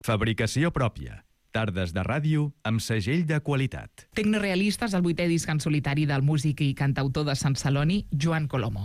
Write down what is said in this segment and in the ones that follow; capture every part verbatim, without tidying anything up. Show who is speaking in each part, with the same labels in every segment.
Speaker 1: Fabricació pròpia. Tardes de ràdio amb segell de qualitat.
Speaker 2: Tecnorealista és el vuitè disc en solitari del músic i cantautor de Sant Celoni, Joan Colomo.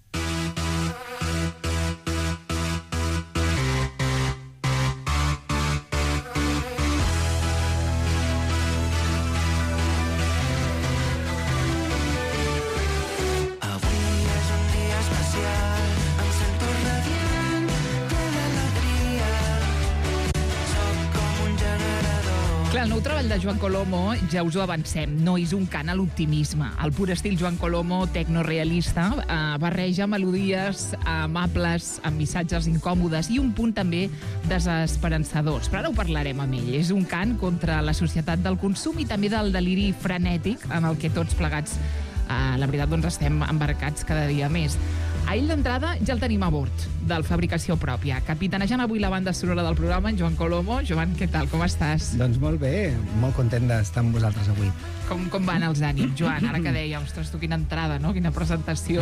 Speaker 2: Clar, el nou treball de Joan Colomo, ja us ho avancem, no és un cant a l'optimisme. El pur estil Joan Colomo, tecnorealista, eh, barreja melodies amables amb missatges incòmodes i un punt també desesperançadors. Però ara ho parlarem amb ell. És un cant contra la societat del consum i també del deliri frenètic en el que tots plegats, eh, la veritat, doncs estem embarcats cada dia més. A ell d'entrada ja el tenim a bord, del Fabricació Pròpia. Capitanejant avui la banda sonora del programa, en Joan Colomo. Joan, què tal? Com estàs?
Speaker 3: Doncs molt bé, molt content d'estar amb vosaltres avui.
Speaker 2: Com, com van els ànims, Joan? Ara que deia, ostres, tu quina entrada, no? Quina presentació.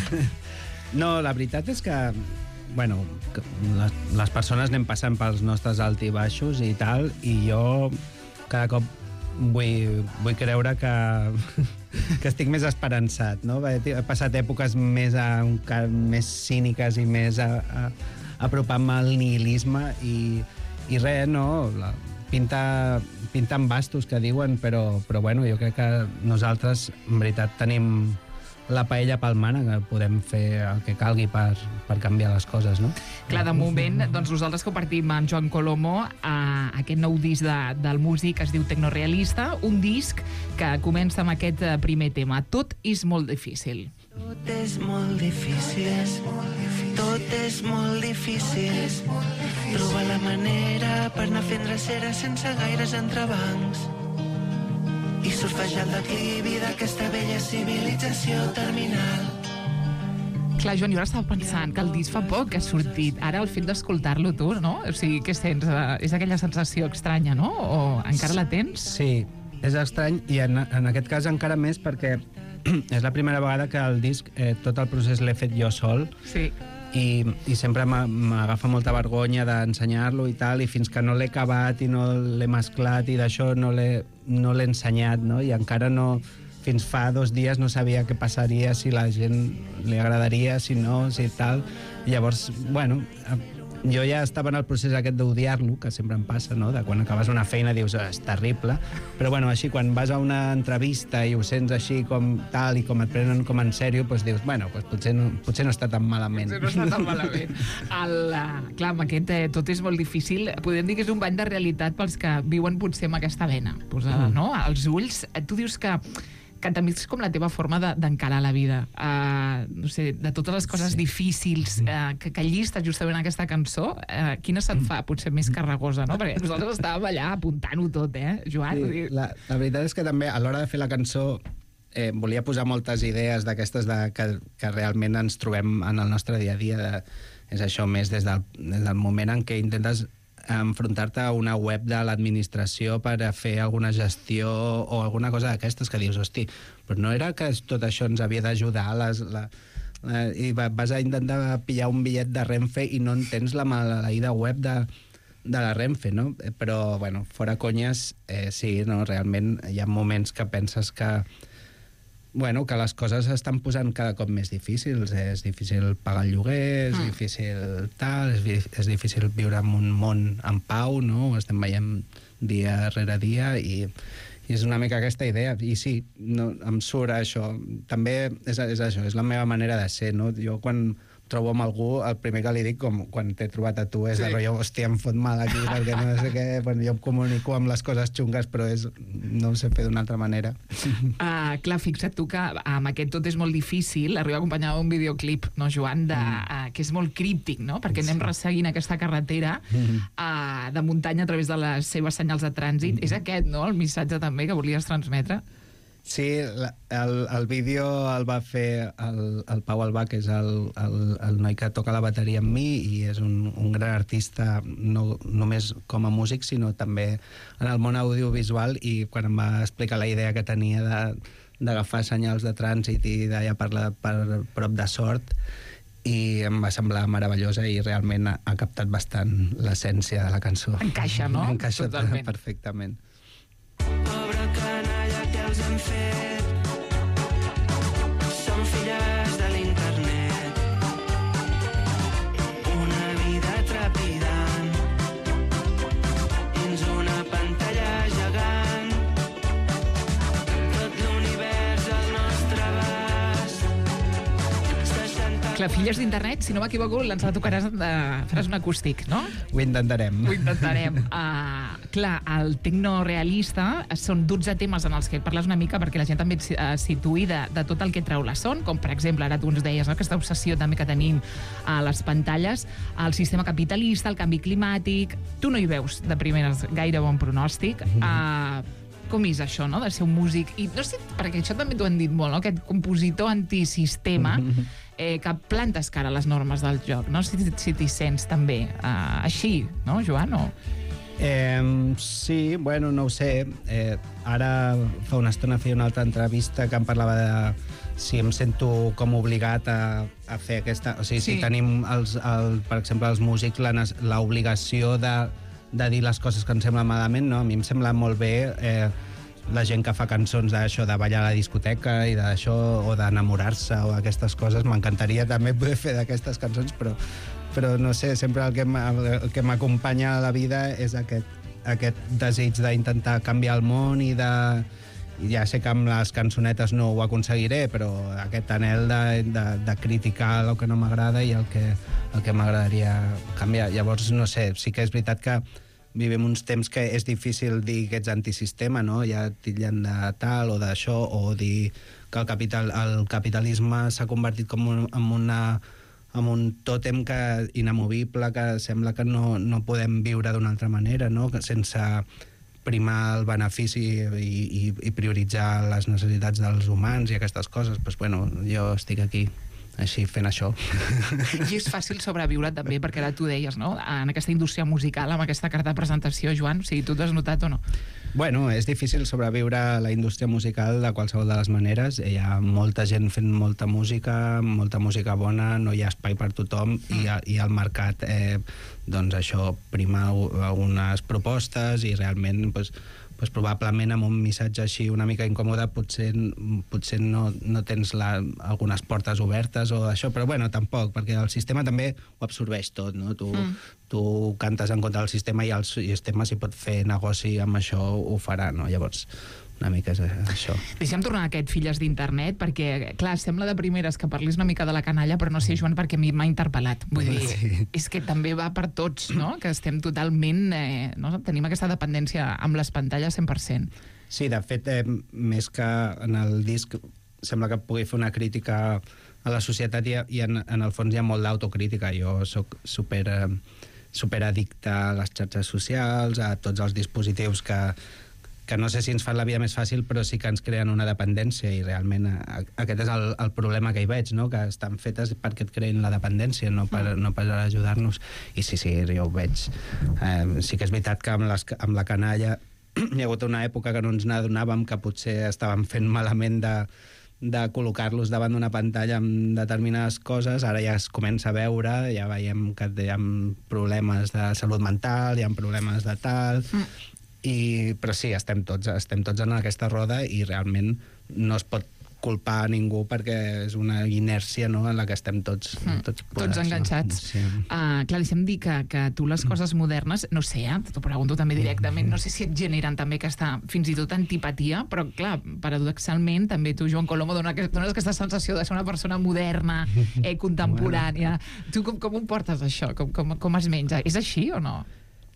Speaker 3: No, la veritat és que, bueno, que les, les persones anem passant pels nostres alt i baixos i tal, i jo cada cop vull, vull creure que... que estic més esperançat, no? He passat èpoques més, a, més cíniques i més a, a, apropant-me al nihilisme i, i res, no? La, pinta, pinta amb bastos, que diuen, però, però bueno, jo crec que nosaltres, en veritat, tenim la paella pel mànec, que podem fer el que calgui per, per canviar les coses, no?
Speaker 2: Clar, de moment, doncs nosaltres compartim amb Joan Colomo eh, aquest nou disc de, del músic, es diu Tecnorealista, un disc que comença amb aquest primer tema. Tot és molt difícil.
Speaker 4: Tot és molt difícil, tot és molt difícil. Trobar la manera per anar fent drecera sense gaires entrebancs i surfejar el declivi d'aquesta vella civilització terminal.
Speaker 2: Clar, Joan, jo ara estava pensant que el disc fa poc que ha sortit. Ara el fet d'escoltar-lo tu, no? O sigui, què sents? És aquella sensació estranya, no? O encara la tens?
Speaker 3: Sí, és estrany i en, en aquest cas encara més perquè és la primera vegada que el disc, eh, tot el procés l'he fet jo sol.
Speaker 2: Sí.
Speaker 3: I, i sempre m'agafa molta vergonya d'ensenyar-lo i tal, i fins que no l'he acabat i no l'he mesclat i d'això no l'he no l'he ensenyat, no? I encara no, fins fa dos dies no sabia què passaria, si la gent li agradaria, si no, si tal. I llavors, bueno, jo ja estava en el procés aquest d'odiar-lo, que sempre em passa, no? De quan acabes una feina dius, oh, és terrible, però bueno, així quan vas a una entrevista i ho sents així com tal i com et prenen com en sèrio, doncs dius, bueno, doncs potser, no, potser no està tan malament.
Speaker 2: Potser no està tan malament. El, uh, clar, amb aquest eh, tot és molt difícil, podem dir que és un bany de realitat pels que viuen potser amb aquesta vena posada, mm. no? Als ulls, tu dius que que també és com la teva forma d'encarar la vida, uh, no sé, de totes les coses sí. difícils uh, que, que llistes justament aquesta cançó, uh, quina se't fa potser més carregosa, no? Perquè nosaltres estàvem allà apuntant-ho tot, eh, Joan?
Speaker 3: Sí, la, la veritat és que també a l'hora de fer la cançó eh, volia posar moltes idees d'aquestes de, que, que realment ens trobem en el nostre dia a dia, de, és això més des del, des del moment en què intentes enfrontar-te a una web de l'administració per a fer alguna gestió o alguna cosa d'aquestes que dius, hosti, però no era que tot això ens havia d'ajudar les, la, la, i vas a intentar pillar un bitllet de Renfe i no entens la maleïda web de, de la Renfe, no? Però, bueno, fora conyes, eh, sí, no, realment hi ha moments que penses que bueno, que les coses estan posant cada cop més difícils. És difícil pagar el lloguer, és mm. difícil tal, és, és difícil viure en un món en pau, no? Ho estem veient dia rere dia i, i és una mica aquesta idea. I sí, no, em surt això. També és, és això, és la meva manera de ser, no? Jo quan trobo amb algú, el primer que li dic, com quan t'he trobat a tu, és sí. de rotllo, hòstia, em fot mal aquí, perquè no sé què, bueno, jo em comunico amb les coses xungues, però és, no ho sé fer d'una altra manera.
Speaker 2: Uh, clar, fixa't tu que amb aquest tot és molt difícil, arriba acompanyat d'un videoclip, no, Joan, de, uh, que és molt críptic, no? Perquè anem resseguint aquesta carretera uh, de muntanya a través de les seves senyals de trànsit. Mm-hmm. És aquest, no?, el missatge també que volies transmetre?
Speaker 3: Sí, la, el, el vídeo el va fer el, el Pau Albà, que és el, el, el noi que toca la bateria amb mi i és un, un gran artista, no només com a músic, sinó també en el món audiovisual, i quan em va explicar la idea que tenia de, d'agafar senyals de trànsit i d'allà per, la, per prop de Sort, i em va semblar meravellosa i realment ha, ha captat bastant l'essència de la cançó.
Speaker 2: Encaixa, no?
Speaker 3: Encaixa
Speaker 2: Totalment.
Speaker 3: perfectament.
Speaker 4: Pobre canalla, què els han fet? Són filles de l'internet. Una vida trepidant dins una pantalla gegant. Tot l'univers al nostre abast. seixanta...
Speaker 2: Clar, filles d'internet, si no m'equivoco, ens la tocaràs, de... faràs un acústic, no?
Speaker 3: Ho intentarem.
Speaker 2: Ho intentarem. Uh, clar, el tecnorealista són dotze temes en els que parles una mica perquè la gent també es uh, situï de, de tot el que treu la son, com per exemple, ara tu ens deies, no? Aquesta obsessió també que tenim a les pantalles, el sistema capitalista, el canvi climàtic... Tu no hi veus de primeres gaire bon pronòstic. Uh, com és això, no?, de ser un músic? I no sé, perquè això també t'ho han dit molt, no?, aquest compositor antisistema eh, que plantes cara a les normes del joc, no? Si, si t'hi sents també uh, així, no, Joan? O...
Speaker 3: Eh, sí, bueno, no ho sé. Eh, ara fa una estona feia una altra entrevista que em parlava de si em sento com obligat a, a fer aquesta... O sigui, sí. Si tenim, els, el, per exemple, els músics l'obligació de, de dir les coses que ens semblen malament, no? A mi em sembla molt bé eh, la gent que fa cançons d'això, de ballar a la discoteca i d'això, o d'enamorar-se o aquestes coses. M'encantaria també poder fer d'aquestes cançons, però però no sé, sempre el que el que m'acompanya a la vida és aquest, aquest desig d'intentar canviar el món i de... I ja sé que amb les cançonetes no ho aconseguiré, però aquest anhel de, de, de criticar el que no m'agrada i el que, el que m'agradaria canviar. Llavors, no sé, sí que és veritat que vivim uns temps que és difícil dir que ets antisistema, no? Ja titllen de tal o d'això, o dir que el, capital, el capitalisme s'ha convertit com un, en una... amb un tòtem que, inamovible, que sembla que no, no podem viure d'una altra manera, no? Que sense primar el benefici i, i, i prioritzar les necessitats dels humans i aquestes coses. Pues, bueno, jo estic aquí així fent això.
Speaker 2: I és fàcil sobreviure també, perquè ara tu deies, no?, en aquesta indústria musical, amb aquesta carta de presentació, Joan, o sigui, tu t'ho has notat o no?
Speaker 3: Bueno, és difícil sobreviure a la indústria musical de qualsevol de les maneres. Hi ha molta gent fent molta música, molta música bona, no hi ha espai per tothom, i, i el mercat, eh, doncs això, prima algunes propostes i realment, doncs, pues probablement amb un missatge així una mica incòmode potser, potser no, no tens la, algunes portes obertes o això, però bueno, tampoc, perquè el sistema també ho absorbeix tot, no? Tu, mm. tu cantes en contra del sistema i el sistema, si pot fer negoci amb això, ho farà, no? Llavors, una mica és això.
Speaker 2: Deixem tornar a aquest Filles d'internet, perquè, clar, sembla de primeres que parlis una mica de la canalla, però no sé, Joan, perquè a mi m'ha interpel·lat. Vull dir, sí. És que també va per tots, no?, que estem totalment... Eh, no? Tenim aquesta dependència amb les pantalles cent per cent.
Speaker 3: Sí, de fet, eh, més que en el disc, sembla que pugui fer una crítica a la societat i, i en, en el fons hi ha molt d'autocrítica. Jo sóc super... Eh, superaddicte a les xarxes socials, a tots els dispositius que... que no sé si ens fan la vida més fàcil, però sí que ens creen una dependència, i realment a, aquest és el, el problema que hi veig, no? Que estan fetes perquè et creïn la dependència, no per, no per ajudar-nos. I sí, sí, jo ho veig. Eh, sí que és veritat que amb, les, amb la canalla hi ha hagut una època que no ens n'adonàvem que potser estàvem fent malament de, de col·locar-los davant d'una pantalla amb determinades coses. Ara ja es comença a veure, ja veiem que hi ha problemes de salut mental, hi ha problemes de tal... Mm. I, però sí, estem tots, estem tots en aquesta roda i realment no es pot culpar a ningú perquè és una inèrcia, no?, en la que estem tots
Speaker 2: mm.
Speaker 3: tots,
Speaker 2: podats, tots enganxats. No? Sí. Uh, clar, deixem dir que, que tu les coses modernes, no sé, eh, t'ho pregunto també directament, no sé si et generen també aquesta, fins i tot, antipatia, però clar, paradoxalment, també tu, Joan Colomo, dones aquesta sensació de ser una persona moderna, eh, contemporània. Bueno. Tu com, com ho portes, això? Com, com, com es menja? És així o no?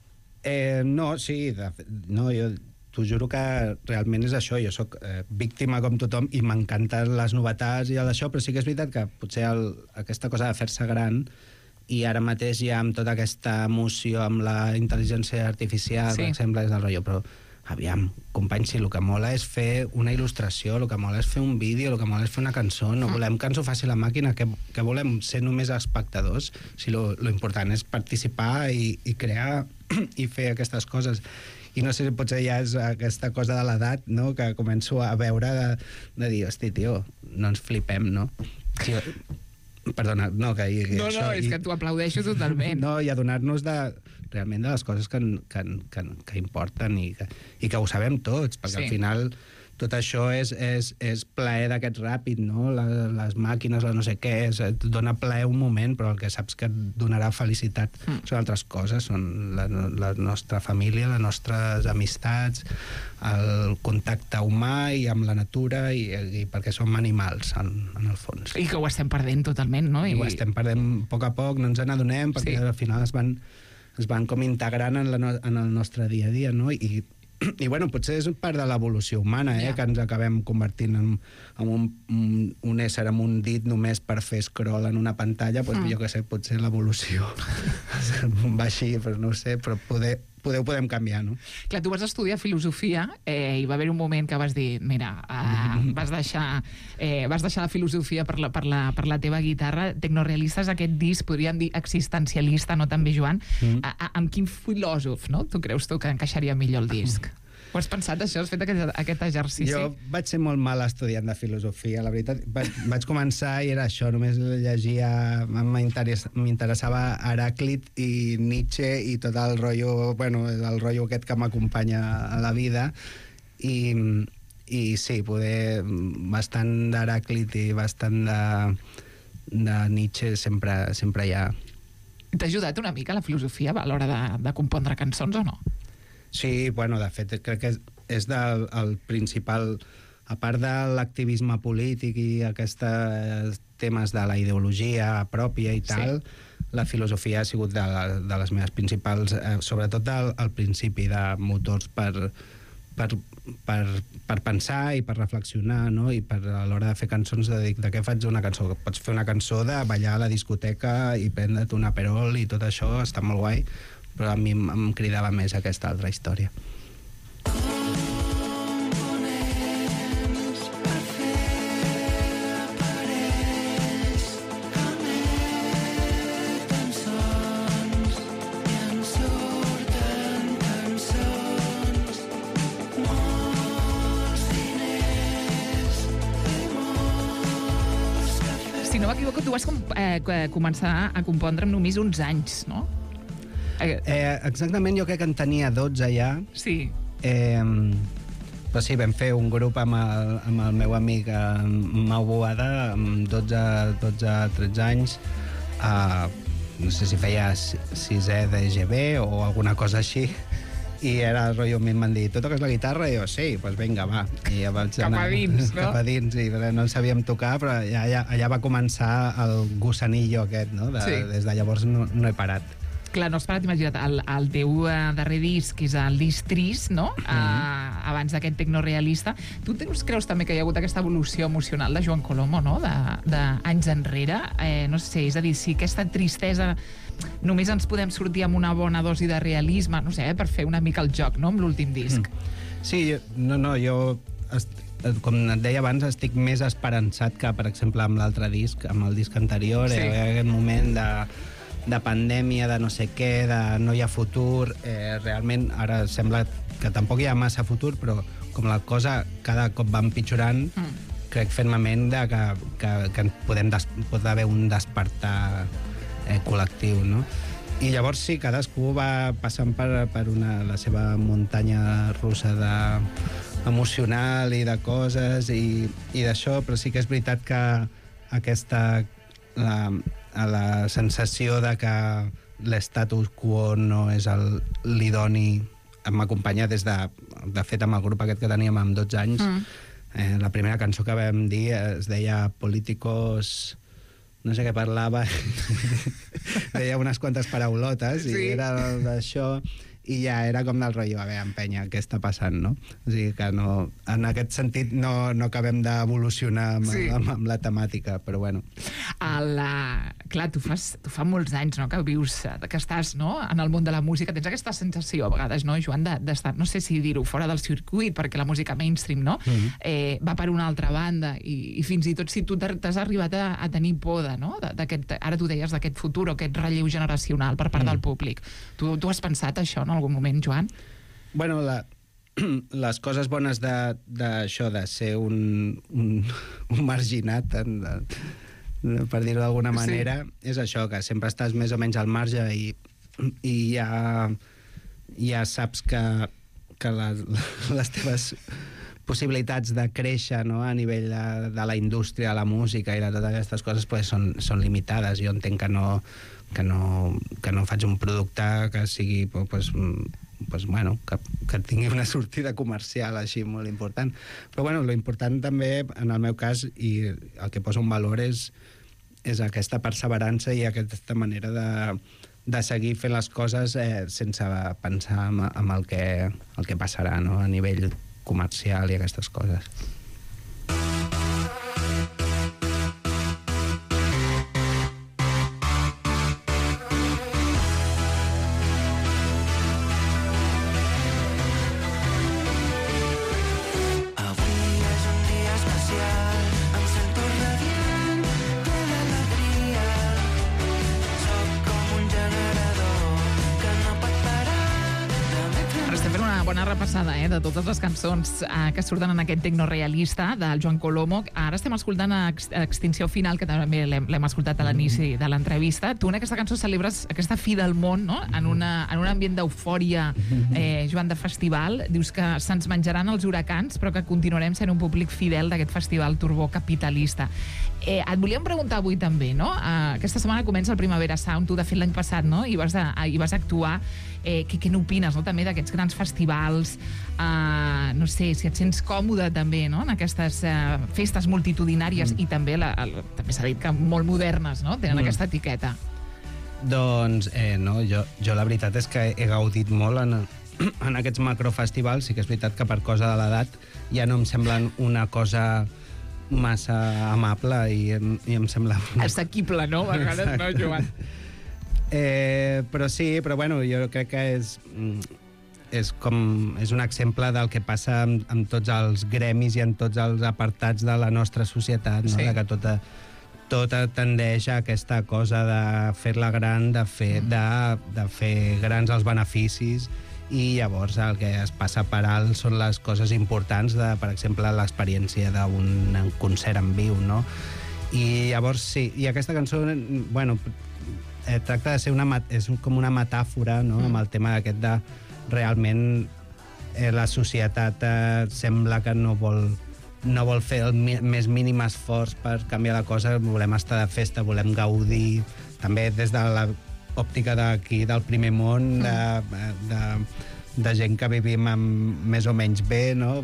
Speaker 3: Eh, no, sí, de, no, jo t'ho juro que realment és això. Jo sóc eh, víctima com tothom i m'encanten les novetats i això, però sí que és veritat que potser el, aquesta cosa de fer-se gran, i ara mateix ja amb tota aquesta emoció amb la intel·ligència artificial, sí, per exemple, és del rotllo, però aviam, companys, si el que mola és fer una il·lustració, el que mola és fer un vídeo, el que mola és fer una cançó, no volem que ens ho faci la màquina, que, que volem ser només espectadors, si lo, lo important és participar i, i crear i fer aquestes coses. I no sé si potser ja és aquesta cosa de l'edat, no?, que començo a veure de, de dir, hosti, tio, no ens flipem, no? Sí, Perdona, no, que... que
Speaker 2: no,
Speaker 3: això,
Speaker 2: no, és
Speaker 3: i,
Speaker 2: que t'ho aplaudeixo totalment.
Speaker 3: No, i adonar-nos de, realment de les coses que, que, que, que importen i que, i que ho sabem tots, perquè
Speaker 2: Sí.
Speaker 3: al final tot això és, és, és plaer d'aquest ràpid, no? Les, les màquines, la no sé què, és, et dona plaer un moment, però el que saps que et donarà felicitat mm. són altres coses, són la, la nostra família, les nostres amistats, el contacte humà i amb la natura, i, i perquè som animals, en, en el fons.
Speaker 2: I que ho estem perdent totalment, no?
Speaker 3: I ho estem perdent a poc a poc, no ens n'adonem, perquè
Speaker 2: Sí.
Speaker 3: al final es van, es van com integrant en, la no, en el nostre dia a dia, no? I, i bueno, potser és part de l'evolució humana, eh?
Speaker 2: Ja.
Speaker 3: Que ens acabem convertint en, en un, un, un ésser amb un dit només per fer scroll en una pantalla, doncs, mm. jo què sé, potser l'evolució va així, però no ho sé, però poder, poder ho podem canviar, no?
Speaker 2: Clar, tu vas estudiar filosofia eh, i va haver un moment que vas dir, mira, eh, vas, deixar, eh, vas deixar la filosofia per la, per, la, per la teva guitarra. Tecnorealistes, aquest disc, podríem dir existencialista, no també, Joan? Mm. A, a, amb quin filòsof, no? Tu creus tu que encaixaria millor el disc? Ho has pensat, això? Has fet aquest, aquest exercici?
Speaker 3: Jo vaig ser molt mal estudiant de filosofia, la veritat. Vaig, vaig començar i era això, només llegia... M'interessava Heràclit i Nietzsche i tot el rotllo, bueno, el rotllo aquest que m'acompanya a la vida. I, i sí, poder bastant d'Heràclit i bastant de, de Nietzsche sempre, sempre hi ha.
Speaker 2: T'ha ajudat una mica la filosofia a l'hora de, de compondre cançons o no?
Speaker 3: Sí, bueno, de fet, crec que és, és del, el principal... A part de l'activisme polític i aquests temes de la ideologia pròpia i tal, sí. La filosofia ha sigut de, la, de les meves principals, eh, sobretot al, al principi, de motors per, per, per, per pensar i per reflexionar, no? I per, a l'hora de fer cançons, de dir, de què faig una cançó? Pots fer una cançó de ballar a la discoteca i prendre't un aperol i tot això, està molt guai, però a mi em, em cridava més aquesta altra història.
Speaker 2: Si no m'equivoco, tu vas com, eh, començar a compondre amb només uns anys, no?
Speaker 3: Eh, exactament, jo crec que en tenia dotze ja.
Speaker 2: Sí.
Speaker 3: Eh, però sí, vam fer un grup amb el, amb el meu amic Mau Boada, amb dotze, dotze tretze anys, eh, no sé si feia sisè de G B o alguna cosa així, i era el rotllo, em van dir, tu toques la guitarra? I jo, sí, doncs vinga, va. I ja vaig
Speaker 2: cap
Speaker 3: anar,
Speaker 2: a dins, no?
Speaker 3: Cap a dins, i no en sabíem tocar, però ja, ja, allà va començar el gusanillo aquest, no? De,
Speaker 2: Sí.
Speaker 3: Des de llavors no, no he parat.
Speaker 2: Clar, no has parat, imagina't, el, el teu uh, darrer disc, que és el disc trist, no? Mm -hmm. uh, abans d'aquest tecnorealista. Tu teus, creus també que hi ha hagut aquesta evolució emocional de Joan Colomo, no? D'anys enrere? Eh, no sé, és a dir, si aquesta tristesa només ens podem sortir amb una bona dosi de realisme, no sé, eh, per fer una mica el joc, no?, amb l'últim disc. Mm.
Speaker 3: Sí, no, no, jo... com et deia abans, estic més esperançat que, per exemple, amb l'altre disc, amb el disc anterior, sí. eh, aquest moment de de pandèmia, de no sé què, de no hi ha futur, eh, realment ara sembla que tampoc hi ha massa futur, però com la cosa cada cop va empitjorant, mm. crec fermament de que, que, que podem des, pot haver un despertar eh, col·lectiu, no? I llavors sí, cadascú va passant per, per una, la seva muntanya russa de, emocional i de coses i, i d'això, però sí que és veritat que aquesta... La, a la sensació de que l'estatus quo no és l'idoni m'acompanya des de... De fet, amb el grup aquest que teníem amb dotze anys, mm. eh, la primera cançó que vam dir es deia Políticos... No sé què parlava. Deia unes quantes paraulotes i sí. Era d'això... I ja era com del rotllo, a veure, empenya, què està passant, no? O sigui que no, en aquest sentit no, no acabem d'evolucionar amb, sí. amb, amb la temàtica, però bueno.
Speaker 2: El, uh, clar, tu, fas, tu fa molts anys, no?, que vius, que estàs, no?, en el món de la música. Tens aquesta sensació, a vegades, no, Joan, d'estar, no sé si dir-ho, fora del circuit, perquè la música mainstream, no?, mm-hmm. eh, va per una altra banda, i, i fins i tot si tu t'has arribat a, a tenir por de, no?, d'aquest, ara tu deies d'aquest futur, o aquest relleu generacional per part mm. del públic. Tu, tu has pensat això, no?, en algun moment, Joan?
Speaker 3: Bueno, la, les coses bones d'això, de, de, de ser un, un, un marginat, de, per dir-ho d'alguna manera,
Speaker 2: Sí.
Speaker 3: és això, que sempre estàs més o menys al marge i, i ja, ja saps que, que la, les teves possibilitats de créixer, no?, a nivell de, de la indústria, la música i de totes aquestes coses pues, són, són limitades. Jo entenc que no, que, no, que no faig un producte que sigui pues, pues, bueno, que, que tingui una sortida comercial així molt important. Però bueno, lo important també, en el meu cas, i el que poso un valor és, és aquesta perseverança i aquesta manera de, de seguir fent les coses eh, sense pensar en, en el, que, el que passarà, no?, a nivell comercial i aquestes coses.
Speaker 2: Repassada, eh, de totes les cançons eh, que surten en aquest tecnorealista del Joan Colomo. Ara estem escoltant a Extinció Final, que també l'hem escoltat a l'inici de l'entrevista. Tu en aquesta cançó celebres aquesta fi del món, no?, en, una, en un ambient d'eufòria, eh, Joan, de festival. Dius que se'ns menjaran els huracans, però que continuarem sent un públic fidel d'aquest festival turbocapitalista. Eh, et volíem preguntar avui també, no? Eh, aquesta setmana comença el Primavera Sound. Tu, de fet, l'any passat, no?, hi vas, de, hi vas actuar. Eh, què, què n'opines, no?, també d'aquests grans festivals? Uh, no sé, si et sents còmode també, no?, en aquestes uh, festes multitudinàries mm. i també, la, la, també s'ha dit que molt modernes, no?, tenen mm. aquesta etiqueta.
Speaker 3: Doncs, eh, no, jo, jo la veritat és que he gaudit molt en, en aquests macrofestivals. Sí que és veritat que per cosa de l'edat ja no em semblen una cosa massa amable i, i em sembla...
Speaker 2: Assequible, no?, a vegades, no, Joan?
Speaker 3: Eh, però sí, però bueno, jo crec que és, és, com, és un exemple del que passa amb, amb tots els gremis i en tots els apartats de la nostra societat, no? Sí. De que tota, tota tendeix a aquesta cosa de fer-la gran, de fer, de, de fer grans els beneficis, i llavors el que es passa per alt són les coses importants, de, per exemple, l'experiència d'un concert en viu, no? I llavors sí, i aquesta cançó, bueno, eh, tracta de ser una, és com una metàfora, no?, amb el tema aquest de realment eh, la societat eh, sembla que no vol, no vol fer el mi, més mínim esforç per canviar la cosa. Volem estar de festa, volem gaudir, també des de l'òptica d'aquí, del primer món, de, de, de gent que vivim amb més o menys bé, no?,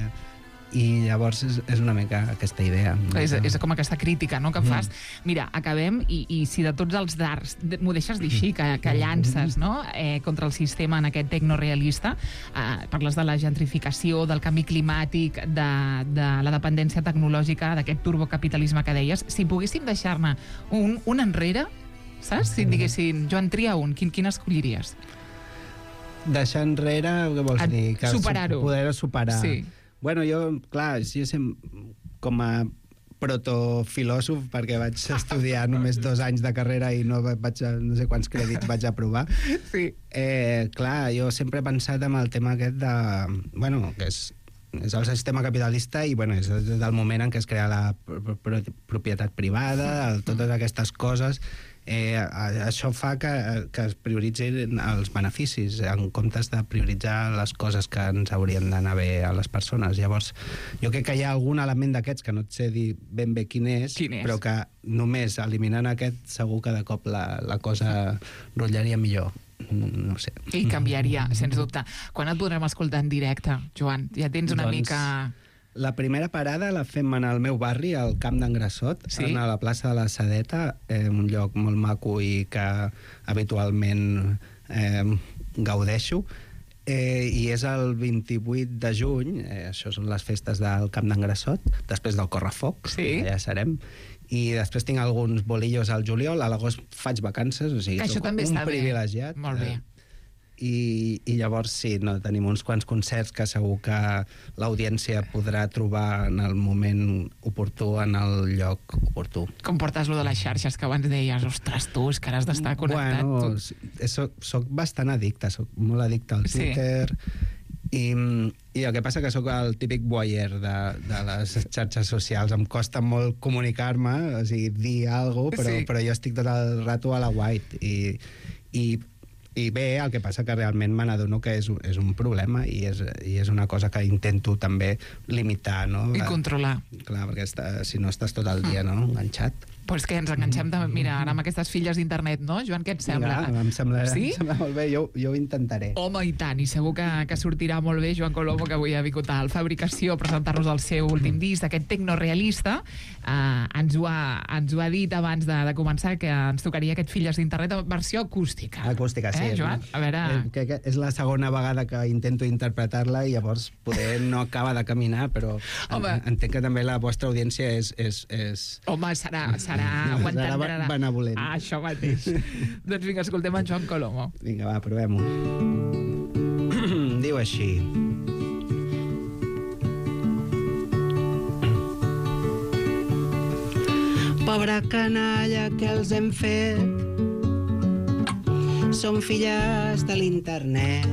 Speaker 3: i llavors és, és una mica aquesta idea.
Speaker 2: És, és com aquesta crítica, no?, que fas. Mm. Mira, acabem, i, i si de tots els dards m'ho deixes dir així, que, que llances, no?, eh, contra el sistema en aquest tecnorealista, eh, parles de la gentrificació, del canvi climàtic, de, de la dependència tecnològica, d'aquest turbocapitalisme que deies. Si poguéssim deixar-ne un, un enrere, saps? Si et diguessin, Joan, tria un, quin, quin escolliries?
Speaker 3: Deixar enrere, què vols dir? Que
Speaker 2: superar-ho.
Speaker 3: Poder superar.
Speaker 2: Sí.
Speaker 3: Bueno, jo, clar, jo sem, com a protofilòsof, perquè vaig estudiar només dos anys de carrera i no vaig a, no sé quants crèdits vaig aprovar.
Speaker 2: Sí.
Speaker 3: Eh, clar, jo sempre he pensat en el tema aquest de... Bueno, que és, és el sistema capitalista i, bueno, és des del moment en què es crea la pro pro propietat privada, totes aquestes coses. Eh, això fa que, que es prioritzin els beneficis en comptes de prioritzar les coses que ens haurien d'anar bé a les persones. Llavors, jo crec que hi ha algun element d'aquests que no et sé dir ben bé quin és,
Speaker 2: quin és?
Speaker 3: Però que només eliminant aquest segur que de cop la, la cosa rotllaria millor. No sé.
Speaker 2: I canviaria, sens dubte. Quan et podrem escoltar en directe, Joan? Ja tens una
Speaker 3: doncs...
Speaker 2: mica...
Speaker 3: La primera parada la fem en el meu barri, al Camp d'en Grassot,
Speaker 2: sí?
Speaker 3: a la plaça de la Sedeta, eh, un lloc molt maco i que habitualment eh, gaudeixo. Eh, I és el vint-i-vuit de juny, eh, això són les festes del Camp d'en Grassot, després del Correfoc,
Speaker 2: sí?
Speaker 3: Ja serem. I després tinc alguns bolillos al juliol, a l'agost faig vacances, o sigui,
Speaker 2: que això també
Speaker 3: un
Speaker 2: està
Speaker 3: privilegiat.
Speaker 2: Bé. Molt bé.
Speaker 3: I, i llavors sí, no, tenim uns quants concerts que segur que l'audiència podrà trobar en el moment oportú, en el lloc oportú.
Speaker 2: Com portes lo de les xarxes que abans deies? Ostres, tu, és que ara has d'estar connectat.
Speaker 3: Bueno, soc, soc bastant addicte, soc molt addicte al Twitter, sí. I, i el que passa que sóc el típic voyeur de, de les xarxes socials. Em costa molt comunicar-me, o sigui, dir alguna cosa, però,
Speaker 2: Sí.
Speaker 3: però jo estic tot el rato a la white. I, i, i bé, el que passa que realment me n'adono que és, un- és un problema i és, i és una cosa que intento també limitar, no?
Speaker 2: I controlar.
Speaker 3: Clar, perquè està, si no estàs tot el dia, no?, enganxat.
Speaker 2: Però és que ens enganxem de... Mira, ara amb aquestes filles d'internet, no? Joan, què et sembla?
Speaker 3: Vinga, em sembla,
Speaker 2: Sí?
Speaker 3: em sembla molt bé, jo, jo ho intentaré.
Speaker 2: Home, i tant, i segur que, que sortirà molt bé Joan Colomo, que avui ha vingut al Fabricació a presentar-nos el seu últim disc, aquest tecnorealista. Uh, ens, ho ha, ens ho ha dit abans de, de començar, que ens tocaria aquest Filles d'Internet en versió acústica.
Speaker 3: Acústica, sí.
Speaker 2: Eh, Joan? A veure...
Speaker 3: Eh, que, que és la segona vegada que intento interpretar-la i llavors poder no acaba de caminar, però
Speaker 2: Home.
Speaker 3: en, entenc que també la vostra audiència és... és, és...
Speaker 2: Home, serà, serà, ho
Speaker 3: Serà
Speaker 2: entendrà.
Speaker 3: benevolent.
Speaker 2: Ah, això mateix. Doncs vinga, escoltem en Joan Colomo.
Speaker 3: Vinga, va, provem-ho. Diu així. Pobra canalla que els hem fet, som filles de l'internet.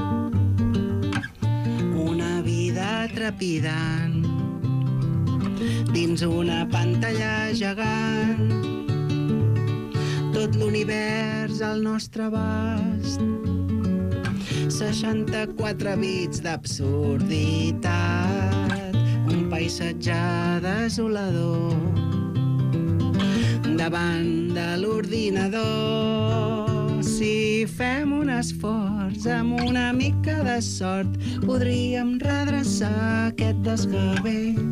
Speaker 3: Una vida trepidant dins una pantalla gegant. Tot l'univers al nostre abast. seixanta-quatre bits d'absurditat. Un paisatge desolador davant de l'ordinador. Si fem un esforç amb una mica de sort, podríem redreçar aquest desgavell.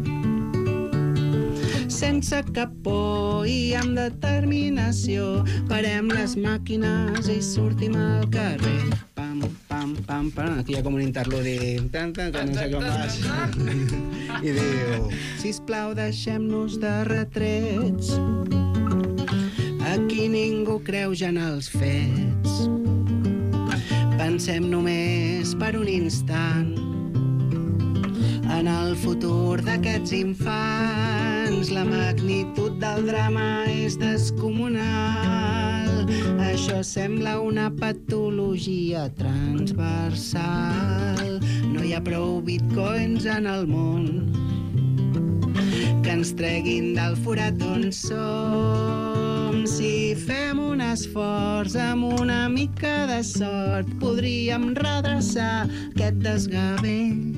Speaker 3: Sense cap por i amb determinació, parem les màquines i sortim al carrer. Pam, pam, pam, pam. Aquí hi ha com un interludi. Tan, tan, que no sé com vas. I diu... Sisplau, deixem-nos de retrets. Aquí ningú creu ja en els fets. Pensem només per un instant en el futur d'aquests infants. La magnitud del drama és descomunal. Això sembla una patologia transversal. No hi ha prou bitcoins en el món que ens treguin del forat on som. Si fem un esforç amb una mica de sort, podríem redreçar aquest desgavell.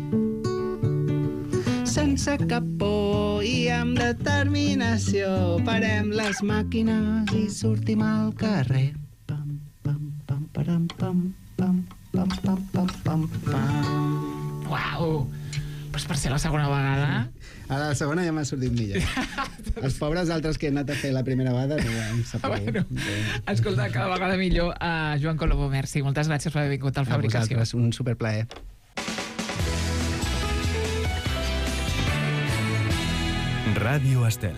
Speaker 3: Sense cap por i amb determinació, parem les màquines i sortim al carrer. Pam, pam, pam, param, pam, pam, pam, pam, pam, pam, pam.
Speaker 2: Uau! Pues per ser la segona vegada...
Speaker 3: A la segona ja m'ha sortit millor. Els pobres altres que he anat a fer la primera vegada no em sap greu.
Speaker 2: Bueno, escolta, cada vegada millor. Uh, Joan Colomo, merci. Moltes gràcies per haver vingut al
Speaker 3: A
Speaker 2: Fabricació.
Speaker 3: vosaltres, un superplaer.
Speaker 1: Ràdio Estel.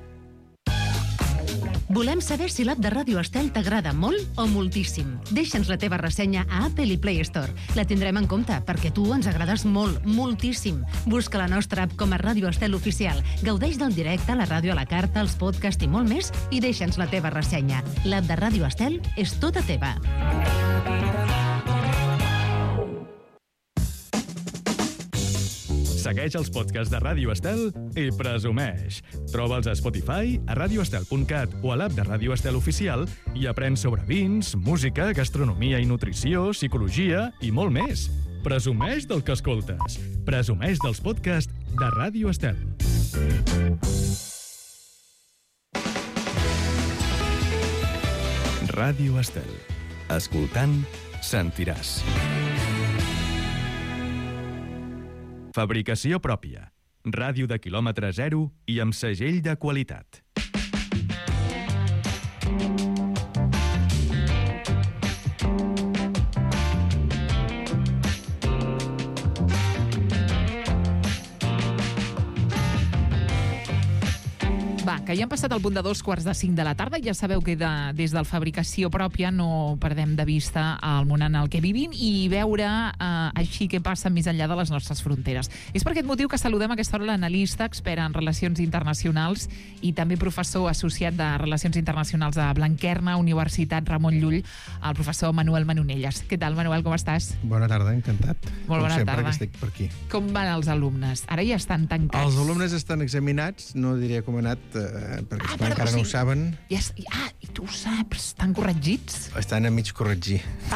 Speaker 5: Volem saber si l'app de Ràdio Estel t'agrada molt o moltíssim. Deixa'ns la teva ressenya a Apple i Play Store. La tindrem en compte, perquè tu ens agrades molt, moltíssim. Busca la nostra app com a Ràdio Estel Oficial. Gaudeix del directe, la ràdio a la carta, els podcasts i molt més, i deixa'ns la teva ressenya. L'app de Ràdio Estel és tota teva.
Speaker 1: Segueix els podcasts de Ràdio Estel i presumeix. Troba'ls a Spotify, a radioestel punt cat o a l'app de Ràdio Estel Oficial i aprèn sobre vins, música, gastronomia i nutrició, psicologia i molt més. Presumeix del que escoltes. Presumeix dels podcasts de Ràdio Estel. Ràdio Estel. Escoltant, sentiràs. Fabricació pròpia. Ràdio de quilòmetre zero i amb segell de qualitat.
Speaker 2: Va, que ja han passat el punt de dos quarts de cinc de la tarda i ja sabeu que de, des del fabricació pròpia no perdem de vista el món en el que vivim i veure eh, així què passa més enllà de les nostres fronteres. És per aquest motiu que saludem a aquesta hora l'analista, expert en relacions internacionals i també professor associat de Relacions Internacionals a Blanquerna, Universitat Ramon Llull, el professor Manuel Manonelles. Què tal, Manuel, com estàs?
Speaker 6: Bona tarda, encantat.
Speaker 2: Molt bona
Speaker 6: Com sempre
Speaker 2: tarda.
Speaker 6: que estic per aquí.
Speaker 2: Com van els alumnes? Ara ja estan tancats.
Speaker 6: Els alumnes estan examinats, no diré com ha anat, eh, perquè
Speaker 2: Ah,
Speaker 6: ah,
Speaker 2: però
Speaker 6: encara
Speaker 2: sí.
Speaker 6: no ho saben.
Speaker 2: Ja, es- ah, i tu ho saps? Estan corregits?
Speaker 6: Estan a mig corregir.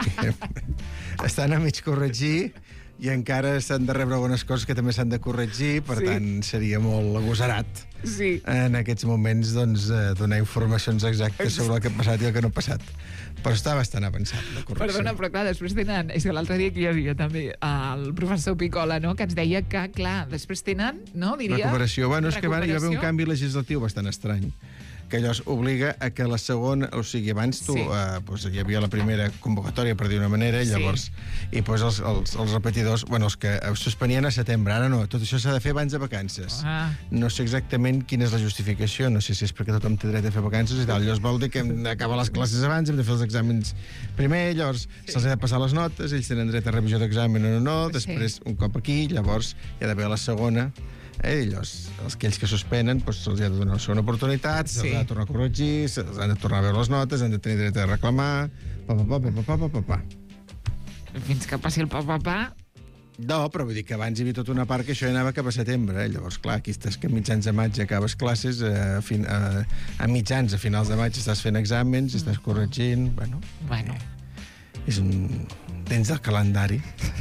Speaker 6: estan a mig corregir i encara s'han de rebre algunes coses que també s'han de corregir, per
Speaker 2: Sí.
Speaker 6: tant, seria molt agosarat
Speaker 2: Sí.
Speaker 6: en aquests moments doncs, eh, donar informacions exactes sobre el que ha passat i el que no ha passat. Però està bastant avançat, la correcció.
Speaker 2: Perdona, però clar, després tenen... És que l'altre dia que hi havia també el professor Picola, no?, que ens deia que, clar, després tenen, no, diria...
Speaker 6: Recuperació. Bueno, és que va, hi va haver un
Speaker 2: recuperació.
Speaker 6: canvi legislatiu bastant estrany, que allò obliga a que la segona, o sigui, abans tu,
Speaker 2: Sí.
Speaker 6: eh, doncs hi havia la primera convocatòria, per dir una manera, i
Speaker 2: Sí.
Speaker 6: llavors, i doncs els, els, els repetidors, bueno, els que es suspenien a setembre, ara no, tot això s'ha de fer abans de vacances.
Speaker 2: Ah.
Speaker 6: No sé exactament quina és la justificació, no sé si és perquè tothom té dret a fer vacances i tal, llavors vol dir que hem d'acabar les classes abans, hem de fer els exàmens primer, llavors sí. se'ls ha de passar les notes, ells tenen dret a revisió d'examen o no, no, després un cop aquí, llavors hi ha d'haver la segona. Eh, i llavors, els aquells que suspenen doncs, se'ls ha de donar una segona oportunitat, se'ls
Speaker 2: Sí.
Speaker 6: ha de tornar a corregir, se'ls han de tornar a veure les notes, han de tenir dret a reclamar, pa, pa, pa, pa, pa, pa, pa, pa.
Speaker 2: Fins que passi el pa-pa-pa...
Speaker 6: No, però vull dir que abans hi havia tota una part que això ja anava cap a setembre, eh? Llavors, clar, aquí estàs que a mitjans de maig acabes classes, a, fin, a, a mitjans, a finals de maig estàs fent exàmens, mm. estàs corregint, bueno...
Speaker 2: Bueno.
Speaker 6: És un... Tens el calendari.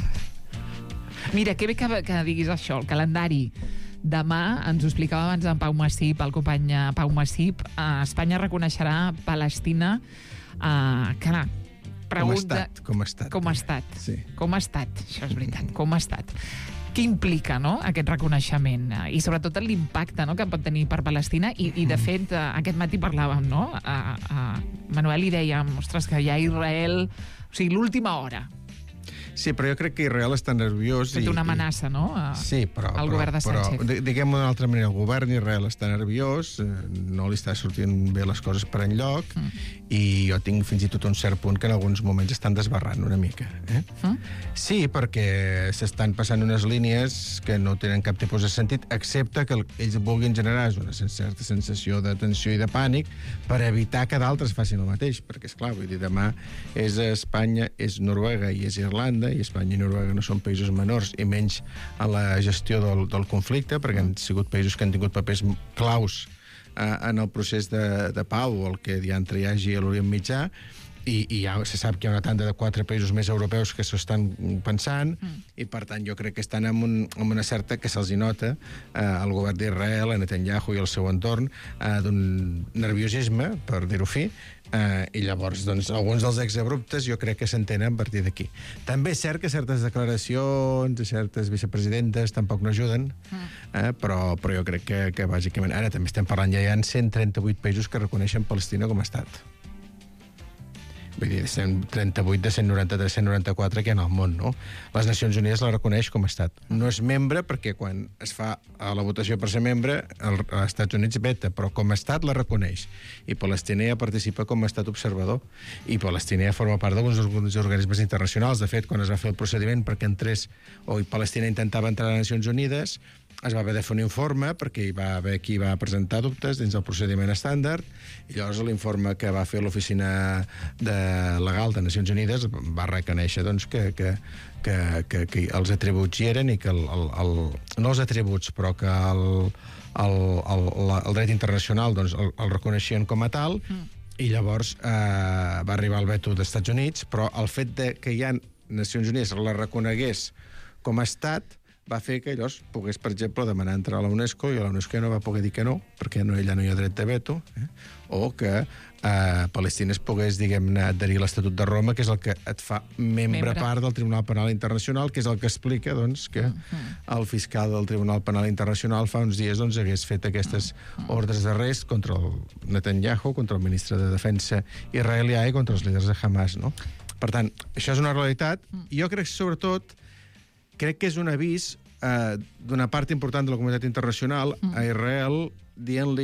Speaker 2: Mira, que bé que, que diguis això, el calendari. Demà, ens ho explicava abans en Pau Massip, el company eh, Pau Massip, eh, Espanya reconeixerà Palestina, eh, clar, pregunta...
Speaker 6: Com ha estat, com
Speaker 2: Com
Speaker 6: ha estat.
Speaker 2: ha estat.
Speaker 6: Sí.
Speaker 2: Com ha estat, això és veritat, com ha estat. Què implica, no?, aquest reconeixement? Eh, I sobretot l'impacte, no?, que pot tenir per Palestina. I, i de fet, eh, aquest matí parlàvem, no?, a, a Manuel i dèiem, ostres, que ja Israel... O sigui, l'última hora.
Speaker 6: Sí, però jo crec que Israel està nerviós.
Speaker 2: Fet
Speaker 6: i,
Speaker 2: una amenaça, no?, a,
Speaker 6: Sí, però,
Speaker 2: al
Speaker 6: però,
Speaker 2: govern de Sánchez.
Speaker 6: però diguem-ho d'una altra manera, el govern d'Israel està nerviós, eh, no li està sortint bé les coses per enlloc, mm. i jo tinc fins i tot un cert punt que en alguns moments estan desbarrant una mica. Eh?
Speaker 2: Mm?
Speaker 6: Sí, perquè s'estan passant unes línies que no tenen cap tipus de sentit, excepte que el, ells vulguin generar una certa sensació de tensió i de pànic per evitar que d'altres facin el mateix, perquè, esclar, vull dir, demà és Espanya, és Noruega i és Irlanda, i Espanya i Noruega no són països menors, i menys a la gestió del, del conflicte, perquè han sigut països que han tingut papers claus eh, en el procés de, de pau, o el que diantre hi hagi a l'Orient Mitjà, i, i ja se sap que hi ha una tanda de quatre països més europeus que s'ho estan pensant, mm. i per tant jo crec que estan en, un, en una certa, que se'ls hi nota, eh, el govern d'Israel, a Netanyahu i el seu entorn, eh, d'un nerviosisme, per dir-ho fi, eh, i llavors doncs, alguns dels exabruptes jo crec que s'entenen a partir d'aquí. També és cert que certes declaracions de certes vicepresidentes tampoc no ajuden, mm. eh, però, però jo crec que, que bàsicament... Ara també estem parlant, ja hi ha cent trenta-vuit països que reconeixen Palestina com a estat. Vull dir, cent trenta-vuit de cent noranta-tres, cent noranta-quatre que hi ha en el món, no? Les Nacions Unides la reconeix com a estat. No és membre perquè quan es fa a la votació per ser membre, el, els Estats Units veta, però com a estat la reconeix. I Palestina ja participa com a estat observador. I Palestina ja forma part d'alguns organismes internacionals. De fet, quan es va fer el procediment perquè entrés, o Palestina intentava entrar a les Nacions Unides, es va haver de fer un informe perquè hi va haver qui va presentar dubtes dins del procediment estàndard, i llavors l'informe que va fer l'oficina de legal de Nacions Unides va reconèixer doncs, que, que, que, que, que els atributs hi eren i que el, el, el, no els atributs, però que el, el, el, el dret internacional doncs, el, el reconeixien com a tal, mm. i llavors eh, va arribar el veto dels Estats Units, però el fet de que hi ha Nacions Unides la reconegués com a estat va fer que llavors pogués, per exemple, demanar entrar a la UNESCO, i la UNESCO no va poder dir que no, perquè no, ella no hi ha dret de veto, eh? o que eh, Palestina es pogués, diguem-ne, adherir a l'Estatut de Roma, que és el que et fa membre, membre part del Tribunal Penal Internacional, que és el que explica doncs, que uh-huh. el fiscal del Tribunal Penal Internacional fa uns dies doncs, hagués fet aquestes uh-huh. ordres d'arrest contra el Netanyahu, contra el ministre de Defensa israelià i contra els líders de Hamas. No? Per tant, això és una realitat, i jo crec que, sobretot, crec que és un avís eh, d'una part important de la comunitat internacional mm. a Israel dient-li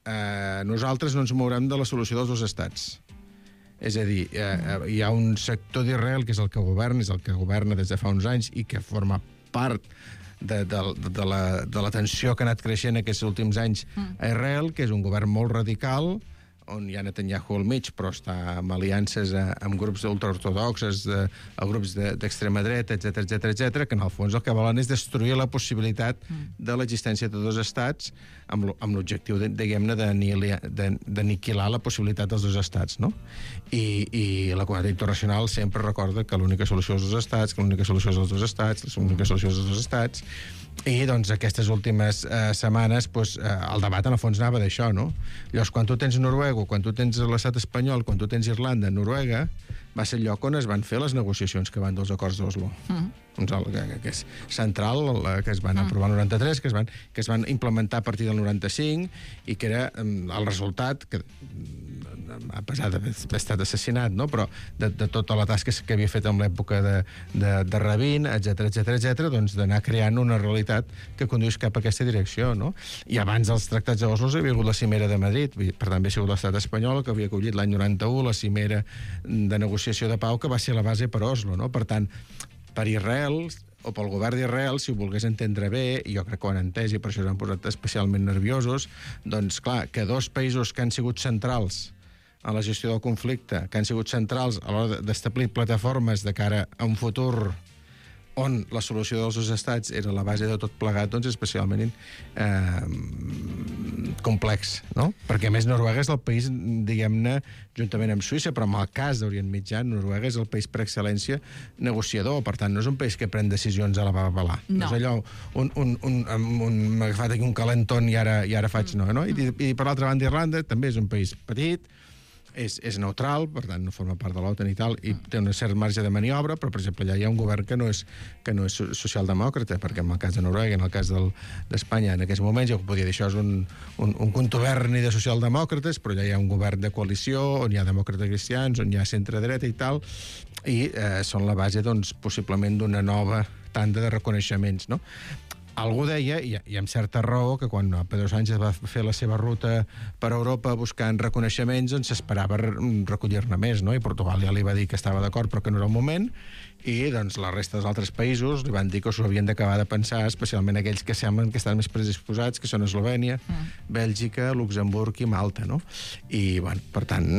Speaker 6: eh, nosaltres no ens mourem de la solució dels dos estats. És a dir, eh, hi ha un sector d'Israel que és el que governa, és el que governa des de fa uns anys i que forma part de, de, de, la, de la tensió que ha anat creixent aquests últims anys a Israel, que és un govern molt radical, on hi ha Netanyahu al mig, però està amb aliances a, amb grups ultraortodoxes, a, a grups d'extrema de, dreta, etc etc etc, que en el fons el que volen és destruir la possibilitat de l'existència de dos estats amb, amb l'objectiu, diguem-ne, d'aniquilar la possibilitat dels dos estats, no? I, i la comunitat internacional sempre recorda que l'única solució és els dos estats, que l'única solució és els dos estats, l'única solució és els dos estats, i doncs aquestes últimes eh, setmanes pues, eh, el debat en el fons anava d'això, no? Llavors, quan tu tens Noruega, quan tu tens l'estat espanyol, quan tu tens Irlanda, Noruega, va ser el lloc on es van fer les negociacions que van dels acords d'Oslo. Mm. Que, que és central, que es van mm. aprovar el noranta-tres, que es, van, que es van implementar a partir del noranta-cinc, i que era el resultat, que, a pesar d'haver estat assassinat, no? Però de, de tota la tasca que havia fet en l'època de, de, de Rabin, etc etc etc, doncs d'anar creant una realitat que conduís cap a aquesta direcció, no? I abans dels tractats d'Oslo hi havia hagut la cimera de Madrid, per tant havia sigut l'estat espanyol que havia acollit l'any noranta-u la cimera de negociació de pau, que va ser la base per Oslo, no? Per tant, per Israel, o pel govern d'Israel, si ho volgués entendre bé, i jo crec que ho han entès i per això s'han posat especialment nerviosos, doncs clar, que dos països que han sigut centrals a la gestió del conflicte, que han sigut centrals a l'hora d'establir plataformes de cara a un futur on la solució dels dos estats era la base de tot plegat, doncs especialment eh, complex, no? Perquè, a més, Noruega és el país, diguem-ne, juntament amb Suïssa, però en el cas d'Orient Mitjà, Noruega és el país per excel·lència negociador, per tant, no és un país que pren decisions a la babalà. No. No és allò, un, un, un, un, m'ha agafat aquí un calentón i ara, i ara faig no, no? I, i per l'altra banda, Irlanda també és un país petit, És, és neutral, per tant no forma part de l'OTAN i tal, i té un cert marge de maniobra, però, per exemple, allà hi ha un govern que no és, que no és socialdemòcrata, perquè en el cas de Noruega, en el cas d'Espanya, en aquests moments, jo podria dir això és un, un, un contuberni de socialdemòcrates, però allà hi ha un govern de coalició, on hi ha demòcrates cristians, on hi ha centre-dreta i tal, i eh, són la base, doncs, possiblement d'una nova tanda de reconeixements, no? Algú deia, i, i amb certa raó, que quan Pedro Sánchez va fer la seva ruta per Europa buscant reconeixements, doncs s'esperava recollir-ne més, no? I Portugal ja li va dir que estava d'acord, però que no era el moment, i doncs la resta dels altres països li van dir que s'ho havien d'acabar de pensar, especialment aquells que semblen que estan més predisposats, que són Eslovènia, mm. Bèlgica, Luxemburg i Malta, no? I, bueno, per tant,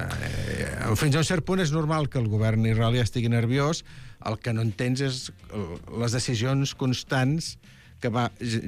Speaker 6: eh, fins a un cert punt és normal que el govern israelià estigui nerviós, el que no entens és les decisions constants que va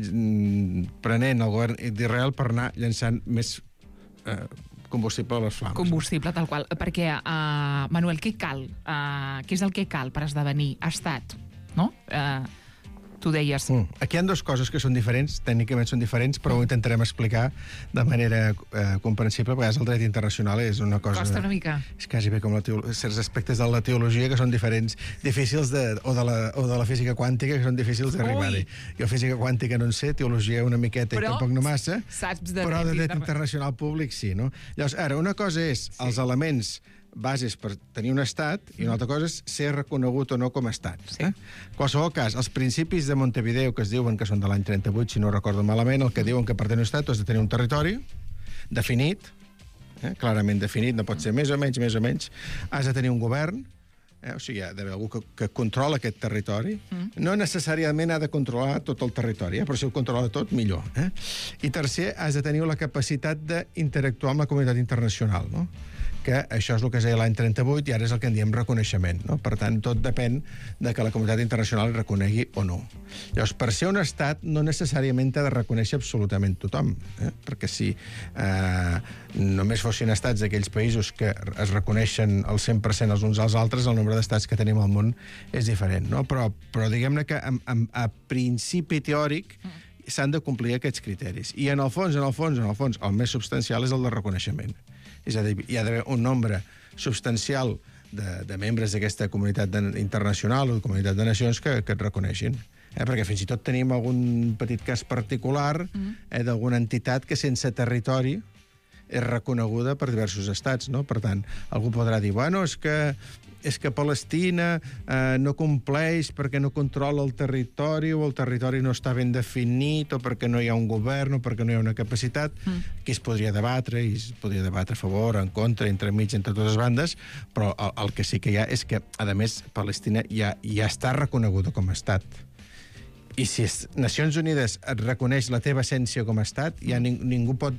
Speaker 6: prenent el govern d'Israel per anar llançant més eh, combustible a les flames.
Speaker 2: Combustible, tal qual. Perquè, uh, Manuel, què cal? Uh, què és el que cal per esdevenir estat? No? Uh, tu deies...
Speaker 6: Mm. Aquí hi ha dues coses que són diferents, tècnicament són diferents, però ho intentarem explicar de manera eh, comprensible, perquè el dret internacional és una cosa...
Speaker 2: Costa una mica.
Speaker 6: És quasi bé com la teolo... certs aspectes de la teologia que són diferents, difícils de... o, de la... o de la física quàntica que són difícils d'arribar-hi. Jo física quàntica no en sé, teologia una miqueta però, i tampoc no massa,
Speaker 2: saps de
Speaker 6: però de dret internacional públic sí, no? Llavors, ara, una cosa és sí. els elements bases per tenir un estat, i una altra cosa és ser reconegut o no com a estat. Sí. Eh? En qualsevol cas, els principis de Montevideo, que es diuen que són de l'any trenta-vuit, si no recordo malament, el que diuen que per tenir un estat tu has de tenir un territori definit, eh? clarament definit, no pot ser més o menys, més o menys, has de tenir un govern, eh? o sigui, hi ha d'haver algú que, que controla aquest territori, mm. no necessàriament ha de controlar tot el territori, eh? però si el controla tot, millor. Eh? I tercer, has de tenir la capacitat d'interactuar amb la comunitat internacional, no? que això és el que es deia l'any trenta-vuit i ara és el que en diem reconeixement. No? Per tant, tot depèn de que la comunitat internacional reconegui o no. Llavors, per ser un estat, no necessàriament ha de reconèixer absolutament tothom, eh? perquè si eh, només fossin estats d'aquells països que es reconeixen el cent per cent els uns als altres, el nombre d'estats que tenim al món és diferent. No? Però, però diguem-ne que a, a, a principi teòric s'han de complir aquests criteris. I en el fons, en el fons, en el fons, el més substancial és el de reconeixement. És a dir, hi ha d'haver un nombre substancial de, de membres d'aquesta comunitat de, internacional o de comunitat de nacions que, que et reconeixin. Eh? Perquè fins i tot tenim algun petit cas particular mm. eh, d'alguna entitat que sense territori és reconeguda per diversos estats, no? Per tant, algú podrà dir, bueno, és que és que Palestina eh, no compleix perquè no controla el territori o el territori no està ben definit o perquè no hi ha un govern o perquè no hi ha una capacitat, mm. que es podria debatre i es podria debatre a favor, en contra, entre mig, entre totes bandes, però el, el que sí que hi ha és que, a més, Palestina ja, ja està reconeguda com a estat. I si les Nacions Unides et reconeix la teva essència com a estat, ja ning ningú pot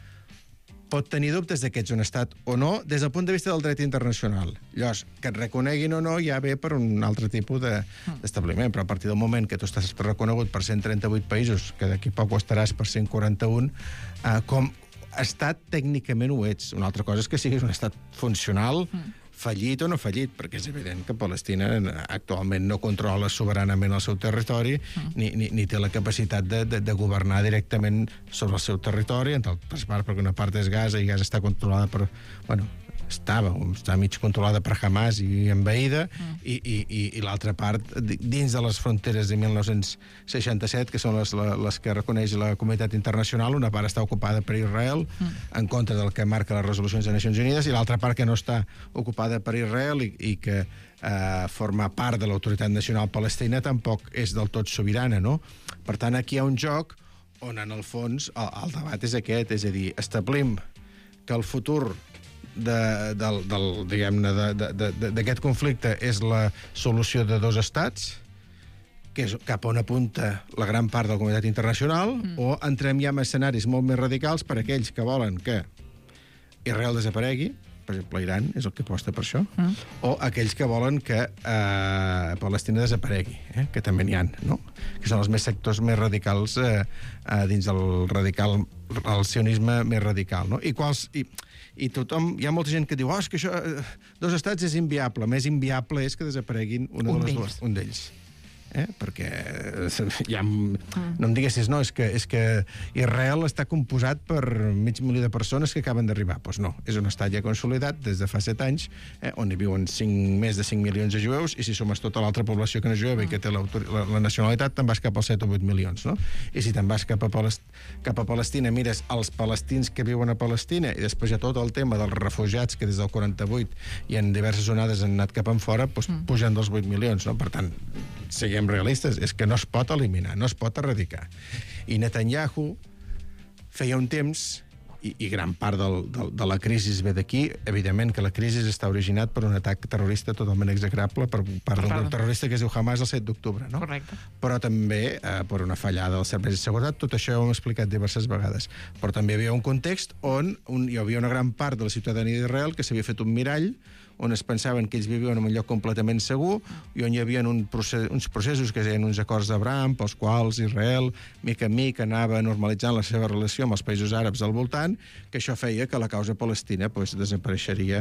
Speaker 6: pot tenir dubtes de que ets un estat o no des del punt de vista del dret internacional. Llavors, que et reconeguin o no ja ve per un altre tipus d'establiment, però a partir del moment que tu estàs reconegut per cent trenta-vuit països, que d'aquí poc ho estaràs per cent quaranta-un, eh, com estat tècnicament ho ets. Una altra cosa és que siguis un estat funcional, fallit o no fallit, perquè és evident que Palestina actualment no controla soberanament el seu territori mm. ni, ni, ni té la capacitat de, de, de governar directament sobre el seu territori, en altres part, perquè una part és Gaza i Gaza està controlada per... Bueno, estava, està mig controlada per Hamas i envaïda, mm. i, i, i, i l'altra part, dins de les fronteres de mil nou-cents seixanta-set, que són les, les que reconeix la comunitat internacional, una part està ocupada per Israel, mm. en contra del que marca les resolucions de Nacions Unides, i l'altra part que no està ocupada per Israel i, i que eh, forma part de l'autoritat nacional palestina tampoc és del tot sobirana, no? Per tant, aquí hi ha un joc on, en el fons, el, el debat és aquest, és a dir, establim que el futur de, del, del, diguem-ne, d'aquest conflicte és la solució de dos estats, que és cap on apunta la gran part de la comunitat internacional, mm. o entrem ja en escenaris molt més radicals per aquells que volen que Israel desaparegui, per exemple, Iran és el que aposta per això, mm. o aquells que volen que eh, Palestina desaparegui, eh, que també n'hi ha, no? Que són els més sectors més radicals eh, eh, dins del radical, el sionisme més radical, no? I quals... I, i tothom, hi ha molta gent que diu oh, és que això, eh, dos estats és inviable. Més inviable és que desapareguin una
Speaker 2: un
Speaker 6: de les dues, un d'ells. Eh? Perquè ja, no em diguessis, no, és que, és que Israel està composat per mig milió de persones que acaben d'arribar. Doncs pues no, és un estat ja consolidat des de fa set anys, eh, on hi viuen cinc, més de cinc milions de jueus, i si sumes tota l'altra població que no és jueva i que té la, la, la nacionalitat, te'n vas cap als set o vuit milions, no? I si te'n vas cap a, Palest cap a Palestina, mires els palestins que viuen a Palestina, i després hi ha tot el tema dels refugiats que des del quaranta-vuit i en diverses onades han anat cap en fora, doncs mm. pugen dels vuit milions, no? Per tant, siguem realistes, és que no es pot eliminar, no es pot erradicar. I Netanyahu feia un temps, i, i gran part del, del, de la crisi ve d'aquí, evidentment que la crisi està originat per un atac terrorista totalment execrable per part del grup terrorista que es diu Hamas el set d'octubre, no?
Speaker 2: Correcte. Però
Speaker 6: també eh, per una fallada dels serveis de seguretat, tot això ho hem explicat diverses vegades. Però també hi havia un context on un, hi havia una gran part de la ciutadania d'Israel que s'havia fet un mirall, on es pensaven que ells vivien en un lloc completament segur i on hi havia un procés, uns processos que es deien uns acords d'Abraham, pels quals Israel, mica en mica, anava normalitzant la seva relació amb els països àrabs al voltant, que això feia que la causa palestina pues, desapareixeria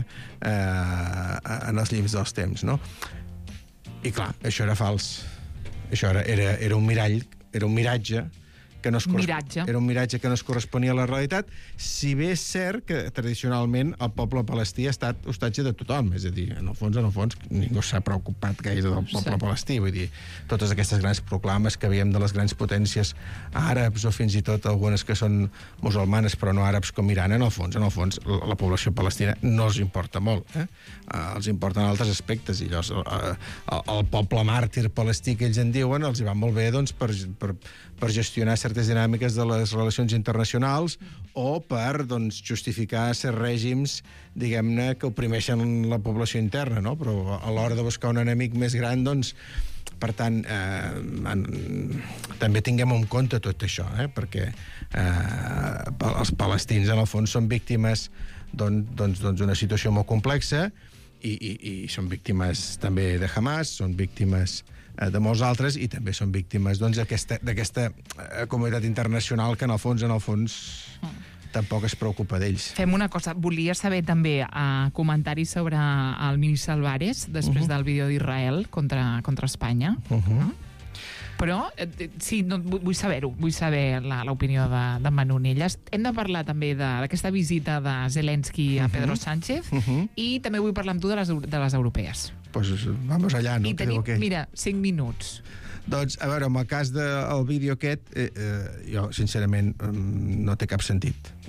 Speaker 6: eh, en els llimbs dels temps, no? I clar, això era fals. Això era, era, era un mirall, era un miratge, que no es
Speaker 2: miratge.
Speaker 6: Era un miratge que no es corresponia a la realitat, si bé és cert que tradicionalment el poble palestí ha estat hostatge de tothom, és a dir, en el fons, en el fons, ningú s'ha preocupat gaire del poble sí. palestí, vull dir, totes aquestes grans proclames que veiem de les grans potències àrabs o fins i tot algunes que són musulmanes però no àrabs com Iran, en el fons, en el fons, la, la població palestina no els importa molt, eh? Uh, els importen altres aspectes, i llavors uh, el, el poble màrtir palestí que ells en diuen els hi va molt bé, doncs, per, per, per gestionar certes dinàmiques de les relacions internacionals o per doncs, justificar certs règims, diguem-ne, que oprimeixen la població interna, no? Però a l'hora de buscar un enemic més gran, doncs, per tant, eh, en, també tinguem en compte tot això, eh? Perquè eh, els palestins, en el fons, són víctimes doncs, doncs, doncs, d'una situació molt complexa i, i, i són víctimes també de Hamas, són víctimes de molts altres, i també són víctimes doncs, d'aquesta comunitat internacional que en el fons, en el fons, mm. tampoc es preocupa d'ells.
Speaker 2: Fem una cosa, volia saber també uh, comentaris sobre el ministre Álvarez després uh -huh. del vídeo d'Israel contra, contra Espanya. Uh -huh. uh? Però, eh, sí, no, vull saber-ho, vull saber l'opinió de, de Manonelles. Hem de parlar també d'aquesta visita de Zelensky a Pedro uh -huh. Sánchez uh -huh. i també vull parlar amb tu de les, de les europees.
Speaker 6: Pues vamos allà, no?
Speaker 2: I tenim, mira, cinc minuts.
Speaker 6: Doncs, a veure, en el cas del vídeo aquest, eh, eh, jo, sincerament, no té cap sentit.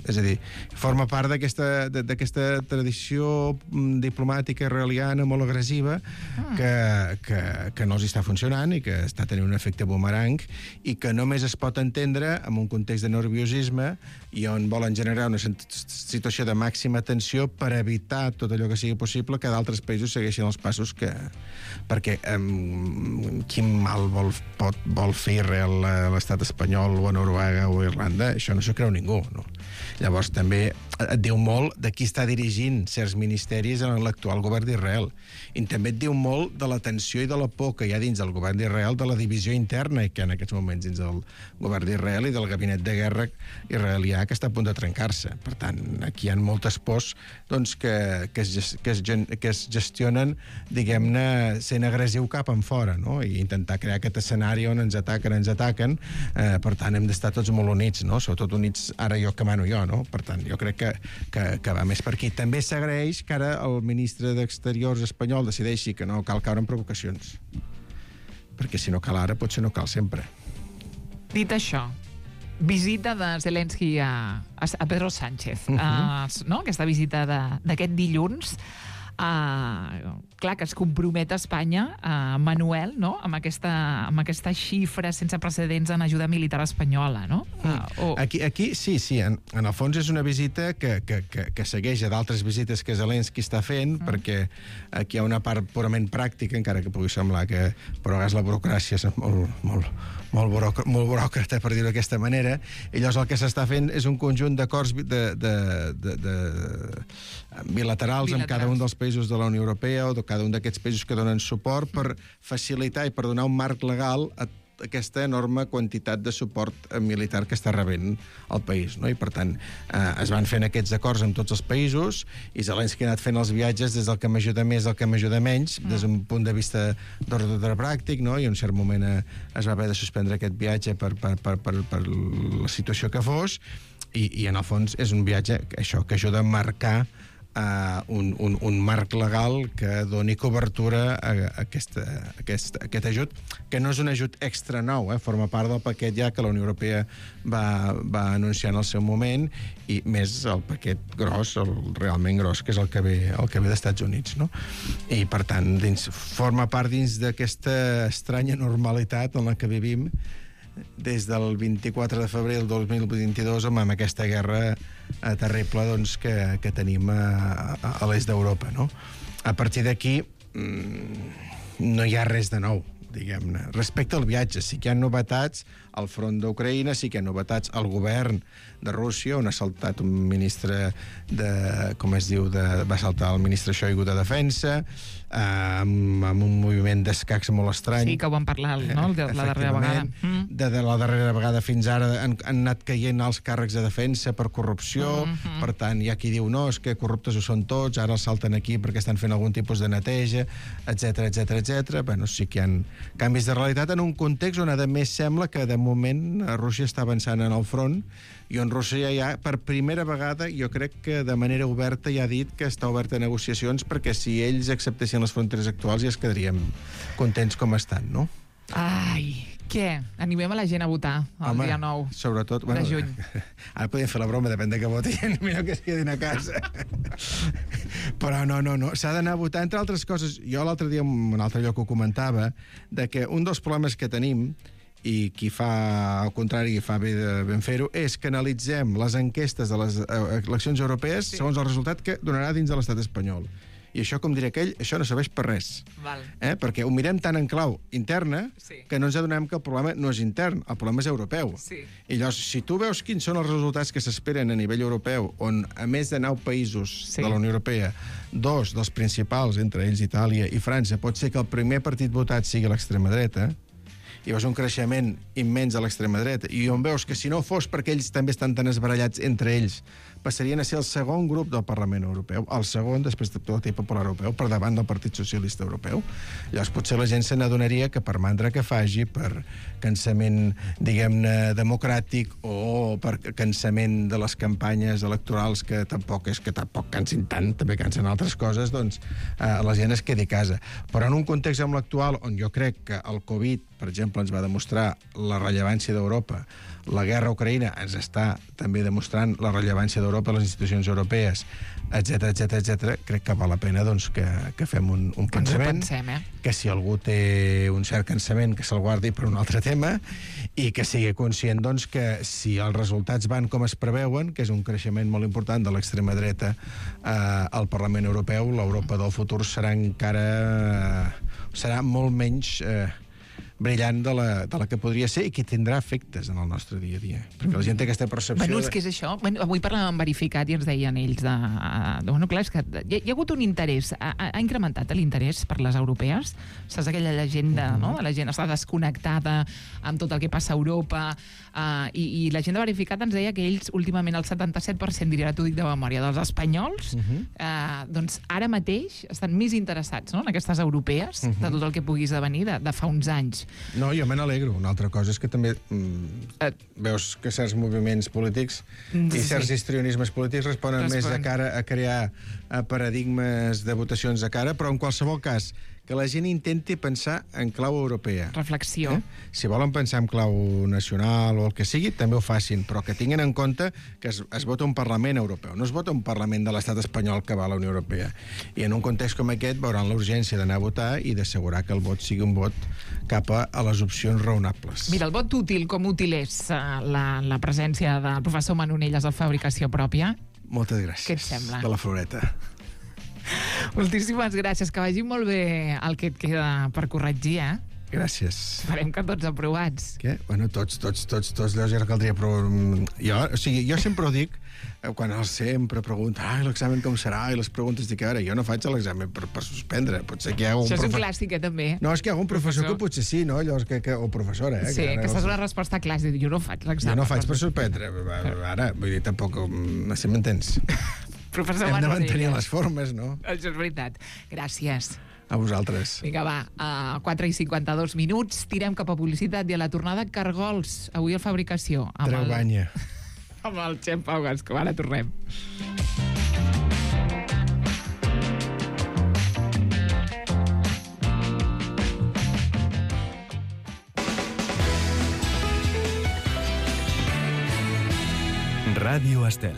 Speaker 6: És a dir, forma part d'aquesta d'aquesta tradició diplomàtica israeliana molt agressiva que, que, que no els està funcionant i que està tenint un efecte bumerang i que només es pot entendre en un context de nerviosisme i on volen generar una situació de màxima tensió per evitar tot allò que sigui possible que d'altres països segueixin els passos que... Perquè um, quin mal vol, pot, vol fer Israel a l'estat espanyol o a Noruega o a Irlanda? Això no s'ho creu ningú, no? Llavors també et diu molt de qui està dirigint certs ministeris en l'actual govern d'Israel. I també et diu molt de la tensió i de la por que hi ha dins del govern d'Israel, de la divisió interna que en aquests moments dins del govern d'Israel i del gabinet de guerra israelià que està a punt de trencar-se. Per tant, aquí hi ha moltes pors doncs, que, que, es, que, es, que es gestionen, diguem-ne, sent agressiu cap en fora, no? I intentar crear aquest escenari on ens ataquen, ens ataquen. Eh, per tant, hem d'estar tots molt units, no? Sobretot units ara jo que mano jo, no? Per tant, jo crec que, que, que va més per aquí. També s'agraeix que ara el ministre d'Exteriors espanyol decideixi que no cal caure en provocacions. Perquè si no cal ara, potser no cal sempre.
Speaker 2: Dit això, visita de Zelensky a, a Pedro Sánchez, uh-huh. uh, no? Aquesta visita d'aquest dilluns, uh, clar, que es compromet a Espanya, uh, Manuel, no? amb, aquesta, amb aquesta xifra sense precedents en ajuda militar espanyola, no? Uh,
Speaker 6: o... aquí, aquí, sí, sí, en, en el fons és una visita que, que, que, que segueix a d'altres visites que Zelensky està fent, mm. perquè aquí hi ha una part purament pràctica, encara que pugui semblar que, però a vegades la burocràcia és molt, molt, molt, buròcrata, molt buròcrata, per dir-ho d'aquesta manera, i llavors el que s'està fent és un conjunt d'acords de, de, de, de, bilaterals, bilaterals amb cada un dels països de la Unió Europea o de cada un d'aquests països que donen suport per facilitar i per donar un marc legal a aquesta enorme quantitat de suport militar que està rebent el país, no? I per tant eh, es van fent aquests acords amb tots els països i Zelensky ha anat fent els viatges des del que m'ajuda més al que m'ajuda menys, mm. des d'un punt de vista d'ordre pràctic, no? I en un cert moment eh, es va haver de suspendre aquest viatge per, per, per, per, per la situació que fos i, i en el fons és un viatge això que ajuda a marcar Uh, un, un, un marc legal que doni cobertura a, a, aquesta, a, aquest, a aquest ajut, que no és un ajut extra nou, eh? Forma part del paquet ja que la Unió Europea va, va anunciar en el seu moment, i més el paquet gros, el realment gros, que és el que ve, el que ve d'Estats Units, no? I, per tant, dins, forma part dins d'aquesta estranya normalitat en la que vivim des del vint-i-quatre de febrer del dos mil vint-i-dos amb aquesta guerra eh, terrible doncs, que, que tenim a, a, a l'est d'Europa, no? A partir d'aquí mmm, no hi ha res de nou, diguem-ne. Respecte al viatge, sí que hi ha novetats al front d'Ucraïna, sí que hi ha novetats al govern de Rússia, on ha saltat un ministre de... com es diu? De, va saltar el ministre Shoigu de Defensa, eh, amb, amb un moviment d'escacs molt estrany.
Speaker 2: Sí, que ho vam parlar, no?, de la darrera vegada. Mm.
Speaker 6: De, de la darrera vegada fins ara han, han anat caient els càrrecs de defensa per corrupció, mm-hmm. Per tant, hi ha qui diu, no, és que corruptes ho són tots, ara els salten aquí perquè estan fent algun tipus de neteja, etcètera, etcètera, etcètera. Bueno, sí que hi ha canvis de realitat en un context on a més sembla que de moment Rússia està avançant en el front i on Rússia ja, per primera vegada, jo crec que de manera oberta ja ha dit que està oberta a negociacions perquè si ells acceptessin les fronteres actuals ja es quedaríem contents com estan, no?
Speaker 2: Ai, què? Animem a la gent a votar el Home, dia nou
Speaker 6: sobretot,
Speaker 2: de bueno, juny.
Speaker 6: Ara podem fer la broma, depèn de què votin, millor que es quedin a casa. Però no, no, no. S'ha d'anar a votar, entre altres coses. Jo l'altre dia, en un altre lloc ho comentava, de que un dels problemes que tenim i qui fa al contrari i fa bé de ben fer-ho, és que analitzem les enquestes de les eleccions europees sí. segons el resultat que donarà dins de l'estat espanyol. I això, com diria aquell, això no serveix per res.
Speaker 2: Val.
Speaker 6: Eh? Perquè ho mirem tan en clau interna sí. que no ens adonem que el problema no és intern, el problema és europeu.
Speaker 2: Sí.
Speaker 6: I llavors, si tu veus quins són els resultats que s'esperen a nivell europeu, on a més de nou països sí. de la Unió Europea, dos dels principals, entre ells Itàlia i França, pot ser que el primer partit votat sigui l'extrema dreta, i veus un creixement immens a l'extrema dreta, i on veus que si no fos perquè ells també estan tan esbarallats entre ells, passarien a ser el segon grup del Parlament Europeu, el segon després del Partit Popular Europeu, per davant del Partit Socialista Europeu. Llavors potser la gent se n'adonaria que per mandra que faci, per cansament, diguem-ne, democràtic, o per cansament de les campanyes electorals, que tampoc és que tampoc cansin tant, també cansen altres coses, doncs eh, la gent es quedi a casa. Però en un context com l'actual, on jo crec que el Covid per exemple, ens va demostrar la rellevància d'Europa, la guerra a Ucraïna ens està també demostrant la rellevància d'Europa, les institucions europees, etcètera, etcètera, etcètera, crec que val la pena doncs, que, que fem un, un
Speaker 2: Que ens ho
Speaker 6: pensament,
Speaker 2: pensem, eh?
Speaker 6: que si algú té un cert cansament que se'l guardi per un altre tema i que sigui conscient doncs, que si els resultats van com es preveuen, que és un creixement molt important de l'extrema dreta eh, al Parlament Europeu, l'Europa del futur serà encara eh, serà molt menys eh, brillant de la, de la que podria ser i que tindrà efectes en el nostre dia a dia. Perquè la gent té aquesta percepció...
Speaker 2: Bueno, és
Speaker 6: de...
Speaker 2: que és això. Bueno, avui parlàvem amb Verificat i ens deien ells de... de bueno, clar, és que hi ha, hi ha hagut un interès. Ha, ha incrementat l'interès per les europees? Saps aquella llegenda, uh-huh. no? De la gent està desconnectada amb tot el que passa a Europa. Uh, i, I la gent de Verificat ens deia que ells, últimament, el setanta-set per cent, diria, t'ho dic de memòria, dels espanyols, uh-huh. uh, doncs ara mateix estan més interessats, no?, en aquestes europees, uh-huh. de tot el que pugui esdevenir de, de fa uns anys.
Speaker 6: No, jo me n'alegro. Una altra cosa és que també mm,
Speaker 2: Eh.
Speaker 6: veus que certs moviments polítics
Speaker 2: Mm,
Speaker 6: i
Speaker 2: sí.
Speaker 6: certs histrionismes polítics responen
Speaker 2: Responen.
Speaker 6: més de cara a crear a paradigmes de votacions de cara, però en qualsevol cas que la gent intenti pensar en clau europea.
Speaker 2: Reflexió.
Speaker 6: Eh? Si volen pensar en clau nacional o el que sigui, també ho facin, però que tinguin en compte que es, es vota un Parlament europeu, no es vota un Parlament de l'estat espanyol que va a la Unió Europea. I en un context com aquest veuran la urgència d'anar a votar i d'assegurar que el vot sigui un vot cap a, a les opcions raonables.
Speaker 2: Mira, el vot útil, com útil és uh, la, la presència del professor Manonelles a Fabricació Pròpia?
Speaker 6: Moltes gràcies.
Speaker 2: Què et sembla?
Speaker 6: De la floreta.
Speaker 2: Moltíssimes gràcies, que vagi molt bé el que et queda per corregir, eh?
Speaker 6: Gràcies.
Speaker 2: Farem que tots aprovats.
Speaker 6: Què? Bueno, tots, tots, tots, tots, llavors ja caldria, però... mm, Jo, o sigui, jo sempre ho dic, eh, quan el sempre pregunta, ai, l'examen com serà, i les preguntes, dic, ara, jo no faig l'examen per, per suspendre, potser que hi ha un
Speaker 2: Això és un
Speaker 6: profe-
Speaker 2: clàssic, eh, també.
Speaker 6: No, és que hi ha algun professor,
Speaker 2: Professor.
Speaker 6: que potser sí, no? Llavors, que, que, o professora, eh?
Speaker 2: Sí,
Speaker 6: ara
Speaker 2: aquesta
Speaker 6: no
Speaker 2: és
Speaker 6: sé.
Speaker 2: una resposta clàssica. Jo no faig l'examen.
Speaker 6: Jo no faig per suspendre. Ara, vull dir, tampoc... mm, Si m'entens.
Speaker 2: Professor
Speaker 6: Hem de
Speaker 2: Manonelles.
Speaker 6: mantenir les formes, no?
Speaker 2: Això és veritat. Gràcies.
Speaker 6: A vosaltres.
Speaker 2: Vinga, va, a quatre i cinquanta-dos minuts, tirem cap a publicitat i a la tornada Cargols, avui a Fabricació. Amb
Speaker 6: Treu
Speaker 2: el,
Speaker 6: banya.
Speaker 2: amb el Xem Pau Gascó. Ara tornem.
Speaker 1: Ràdio Estel.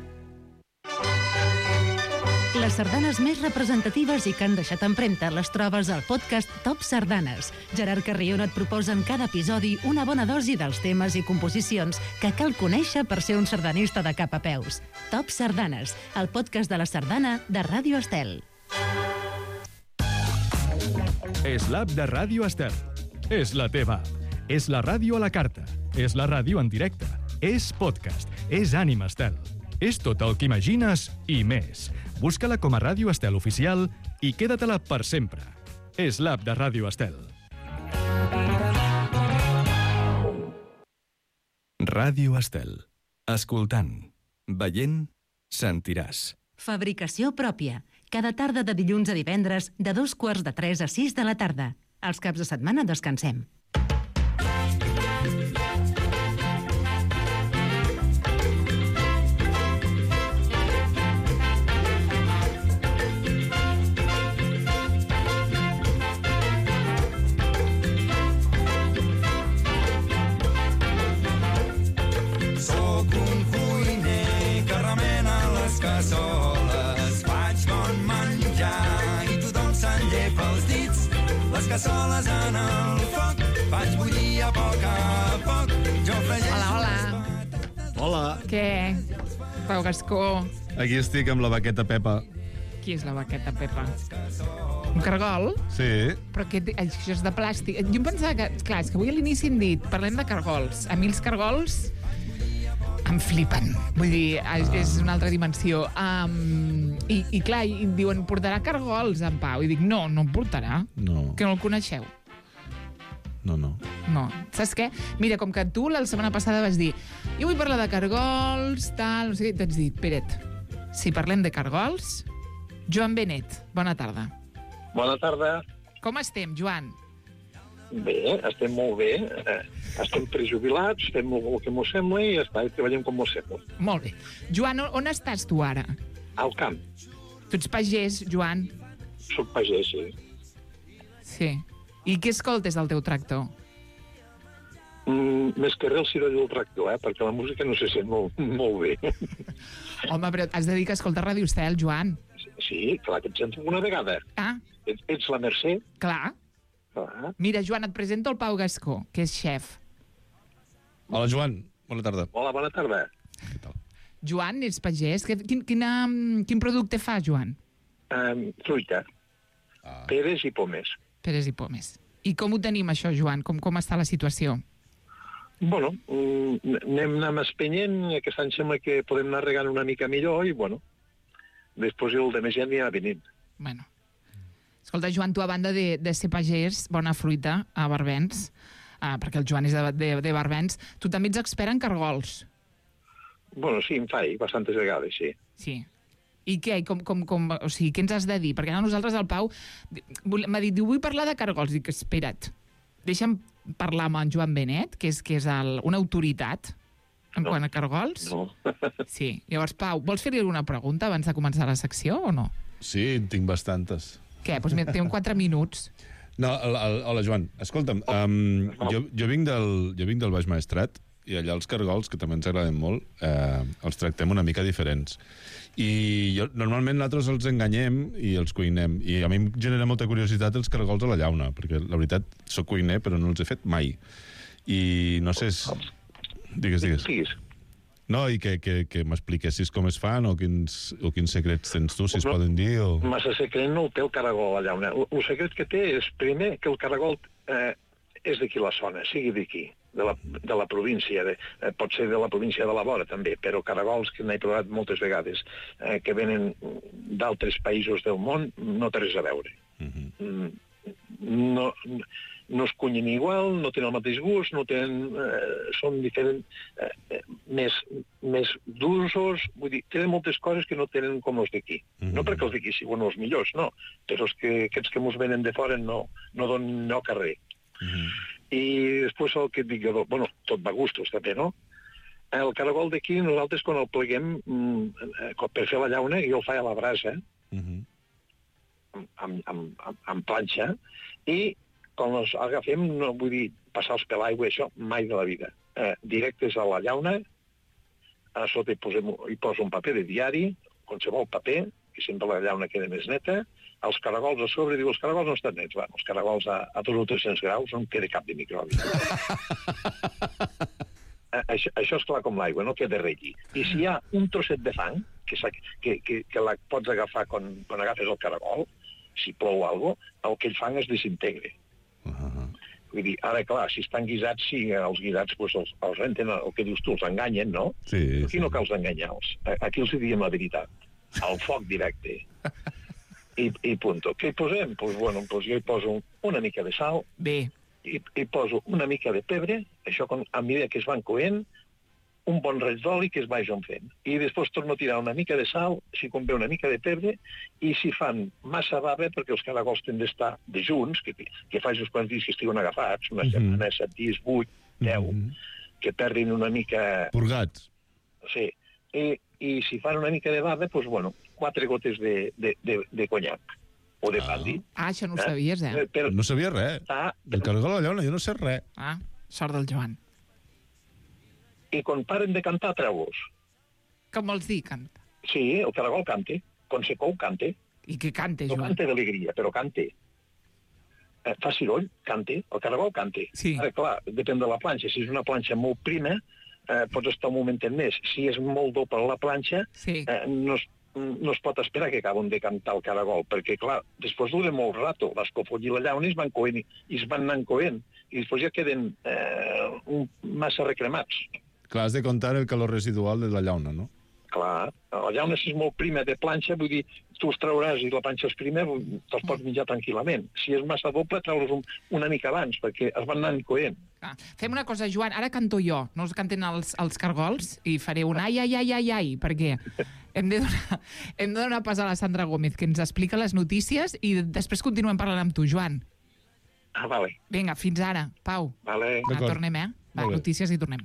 Speaker 5: Les sardanes més representatives i que han deixat empremta les trobes al podcast Top Sardanes. Gerard Carrion et proposa en cada episodi una bona dosi dels temes i composicions que cal conèixer per ser un sardanista de cap a peus. Top Sardanes, el podcast de la sardana de Ràdio Estel.
Speaker 1: És l'app de Ràdio Estel. És la teva app. És la ràdio a la carta. És la ràdio en directe. És podcast. És Ànima Estel. És tot el que imagines i més. Busca-la com a Ràdio Estel Oficial i queda-te-la per sempre. És l'app de Ràdio Estel. Ràdio Estel. Escoltant, veient, sentiràs.
Speaker 5: Fabricació pròpia. Cada tarda de dilluns a divendres, de dos quarts de tres a sis de la tarda. Els caps de setmana descansem.
Speaker 7: Soc un cuiner que remena les cassoles. Faig bon menjar i tothom se'n llepa els dits. Les cassoles en el foc, faig bullir a poc a poc. Jo fregeixo...
Speaker 2: Hola, hola.
Speaker 8: Hola,
Speaker 2: Què? Pau Gascó.
Speaker 8: aquí estic amb la baqueta Pepa.
Speaker 2: Qui és la baqueta Pepa? Un cargol?
Speaker 8: Sí,
Speaker 2: Però que, això és de plàstic. Jo em pensava que... Clar, és que avui a l'inici hem dit, parlem de cargols. A mi els cargols em flipen. Vull dir, és, és una altra dimensió. Um, i, I clar, i diuen, portarà cargols en Pau. I dic, no, no en portarà.
Speaker 8: no,
Speaker 2: Que no el coneixeu.
Speaker 8: no, no.
Speaker 2: No. Saps què? Mira, com que tu la setmana passada vas dir jo vull parlar de cargols, tal, no sé què, t'haig dit, Peret, si parlem de cargols, Joan Benet, bona tarda.
Speaker 9: Bona tarda.
Speaker 2: Com estem, Joan?
Speaker 9: Bé, estem molt bé. Eh, estem prejubilats, fem el, el que m'ho sembla i ja està, i treballem com m'ho sembla.
Speaker 2: Molt bé. Joan, on, on estàs tu ara?
Speaker 9: Al camp.
Speaker 2: Tu ets pagès, Joan?
Speaker 9: Soc pagès, sí.
Speaker 2: Sí. I què escoltes del teu tractor?
Speaker 9: més que res el soroll del tractor, eh? Perquè la música no se sent molt, molt bé.
Speaker 2: Home, però has de dir que escolta Radio Estel, Joan.
Speaker 9: Sí, clar, que et sento una vegada.
Speaker 2: Ah.
Speaker 9: Ets, ets la Mercè.
Speaker 2: Clar.
Speaker 9: Clar.
Speaker 2: Mira, Joan, et presento el Pau Gascó, que és xef.
Speaker 8: Hola, Joan. Bona tarda.
Speaker 9: Hola, bona tarda.
Speaker 8: Què tal?
Speaker 2: Joan, ets pagès. Quin, quina, quin producte fa, Joan?
Speaker 9: Um, fruita. Ah. Peres i pomes.
Speaker 2: Peres i pomes. I com ho tenim, això, Joan? Com, com està la situació?
Speaker 9: Bueno, mm, anem anar espenyent, aquest any sembla que podem anar regant una mica millor i, bueno, després el de més ja anirà venint.
Speaker 2: Bueno. Escolta, Joan, tu a banda de, de ser pagès, bona fruita, a Barbens, uh, perquè el Joan és de, de, de Barbens, tu també ets expert en cargols.
Speaker 9: Bueno, sí, em faig bastantes vegades, sí.
Speaker 2: Sí. I què? Com, com, com, o sigui, què ens has de dir? Perquè no, nosaltres, el Pau, m'ha dit, diu, vull parlar de cargols. Dic, espera't, deixa'm parlar amb en Joan Benet, que és, que és el, una autoritat en no. quant a cargols.
Speaker 9: No.
Speaker 2: Sí. Llavors, Pau, vols fer-li alguna pregunta abans de començar la secció o no?
Speaker 8: Sí, en tinc bastantes.
Speaker 2: Què? Doncs mira, tinc quatre minuts.
Speaker 8: No, el, el, hola, Joan. Escolta'm, um, jo, jo, vinc del, jo vinc del Baix Maestrat i allà els cargols, que també ens agraden molt, eh, els tractem una mica diferents. I jo, normalment nosaltres els enganyem i els cuinem. I a mi em genera molta curiositat els cargols a la llauna, perquè la veritat, soc cuiner, però no els he fet mai. I no sé... Si... Digues, digues.
Speaker 9: Digues.
Speaker 8: No, i que, que, que m'expliquessis com es fan o quins, o quins secrets tens tu, si es no, poden dir. O...
Speaker 9: Massa secret no el té el caragol a la llauna. El, el secret que té és, primer, que el caragol eh, és d'aquí la zona, sigui d'aquí, de la, de la província. De, eh, pot ser de la província de la vora, també, però caragols que n'he provat moltes vegades, eh, que venen d'altres països del món, no té res a veure. Uh-huh. Mm, no... no es cunyen igual, no tenen el mateix gust, no tenen, eh, són diferents, eh, més, més d'usos, vull dir, tenen moltes coses que no tenen com els d'aquí. Mm-hmm. No perquè els d'aquí siguin els millors, no, però els que, aquests que ens venen de fora no, no donen lloc a res. Mm-hmm. I després el que et dic jo, bueno, tot va a gustos també, no? El caragol d'aquí, nosaltres quan el pleguem mm, per fer la llauna, jo el faig a la brasa, mm-hmm. amb, amb, amb, amb planxa, i quan els agafem, no vull dir passar-los per l'aigua, això mai de la vida. Eh, directes a la llauna, a sota hi, posem, hi poso un paper de diari, qualsevol paper, que sempre la llauna queda més neta, els caragols a sobre, diu, els caragols no estan nets, va, els caragols a, a dos o tres-cents graus no en queda cap de microbi. eh, això, això és clar com l'aigua, no queda res allí. I si hi ha un trosset de fang, que, que, que, que la pots agafar quan, quan agafes el caragol, si plou alguna cosa, el que el fang es desintegre. Uh-huh. Vull dir, ara, clar, si estan guisats, sí, els guisats pues, els, els renten, el que dius tu, els enganyen, no?
Speaker 8: Sí,
Speaker 9: aquí
Speaker 8: sí.
Speaker 9: No cal enganyar-los. Aquí els diem la veritat. Al foc directe. I, i punto. Què hi posem? Pues, bueno, pues jo hi poso una mica de sal.
Speaker 2: Bé.
Speaker 9: I, hi poso una mica de pebre, això com, a mesura que es van coent, un bon raig d'oli que es vagin fent. I després torno a tirar una mica de sal, si convé una mica de pebre, i si fan massa bava, perquè els caragols tenen d'estar de junts, que, que faig uns quants dies que estiguen agafats, una mm-hmm. setmana, set dies, vuit, deu, mm-hmm. que perdin una mica...
Speaker 8: Purgats.
Speaker 9: Sí. I, i si fan una mica de bava, doncs, bueno, quatre gotes de, de, de, de conyac o de pandi.
Speaker 2: Ah, això no ho sabies, eh?
Speaker 8: Però, no sabia res. Ah, del caragol a la llauna, jo no sé res.
Speaker 2: Ah, sort del Joan.
Speaker 9: I quan paren de cantar, treu-los.
Speaker 2: Com vols dir, canta?
Speaker 9: Sí, el caragol cante. Quan se cou, cante.
Speaker 2: I què cante, Joan?
Speaker 9: No cante d'alegria, però cante. Eh, fa ciroll, cante. El caragol cante.
Speaker 2: Sí.
Speaker 9: Ara, clar, depèn de la planxa. Si és una planxa molt prima, eh, pots estar un momentet més. Si és molt doble la planxa,
Speaker 2: sí.
Speaker 9: eh, no, es, no es pot esperar que acaben de cantar el caragol, perquè, clar, després dura molt rato. L'escofol i la llauna es van coent i es van anant coent. I després ja queden eh, un, massa recremats.
Speaker 8: Clar, has de comptar el calor residual de la llauna, no?
Speaker 9: Clar, la llauna si és molt prima de planxa, vull dir, tu els trauràs i la planxa és prima, te'ls pots menjar tranquil·lament. Si és massa doble, traure's un, una mica abans, perquè es van anant coent.
Speaker 2: Ah, fem una cosa, Joan, ara canto jo, no els canten els, els cargols, i faré un ai, ai, ai, ai, ai, perquè hem de, donar, hem de donar pas a la Sandra Gómez, que ens explica les notícies, i després continuem parlant amb tu, Joan.
Speaker 9: Ah, vale.
Speaker 2: Vinga, fins ara, Pau.
Speaker 9: Vale.
Speaker 2: Va, tornem, eh? Va, notícies i tornem.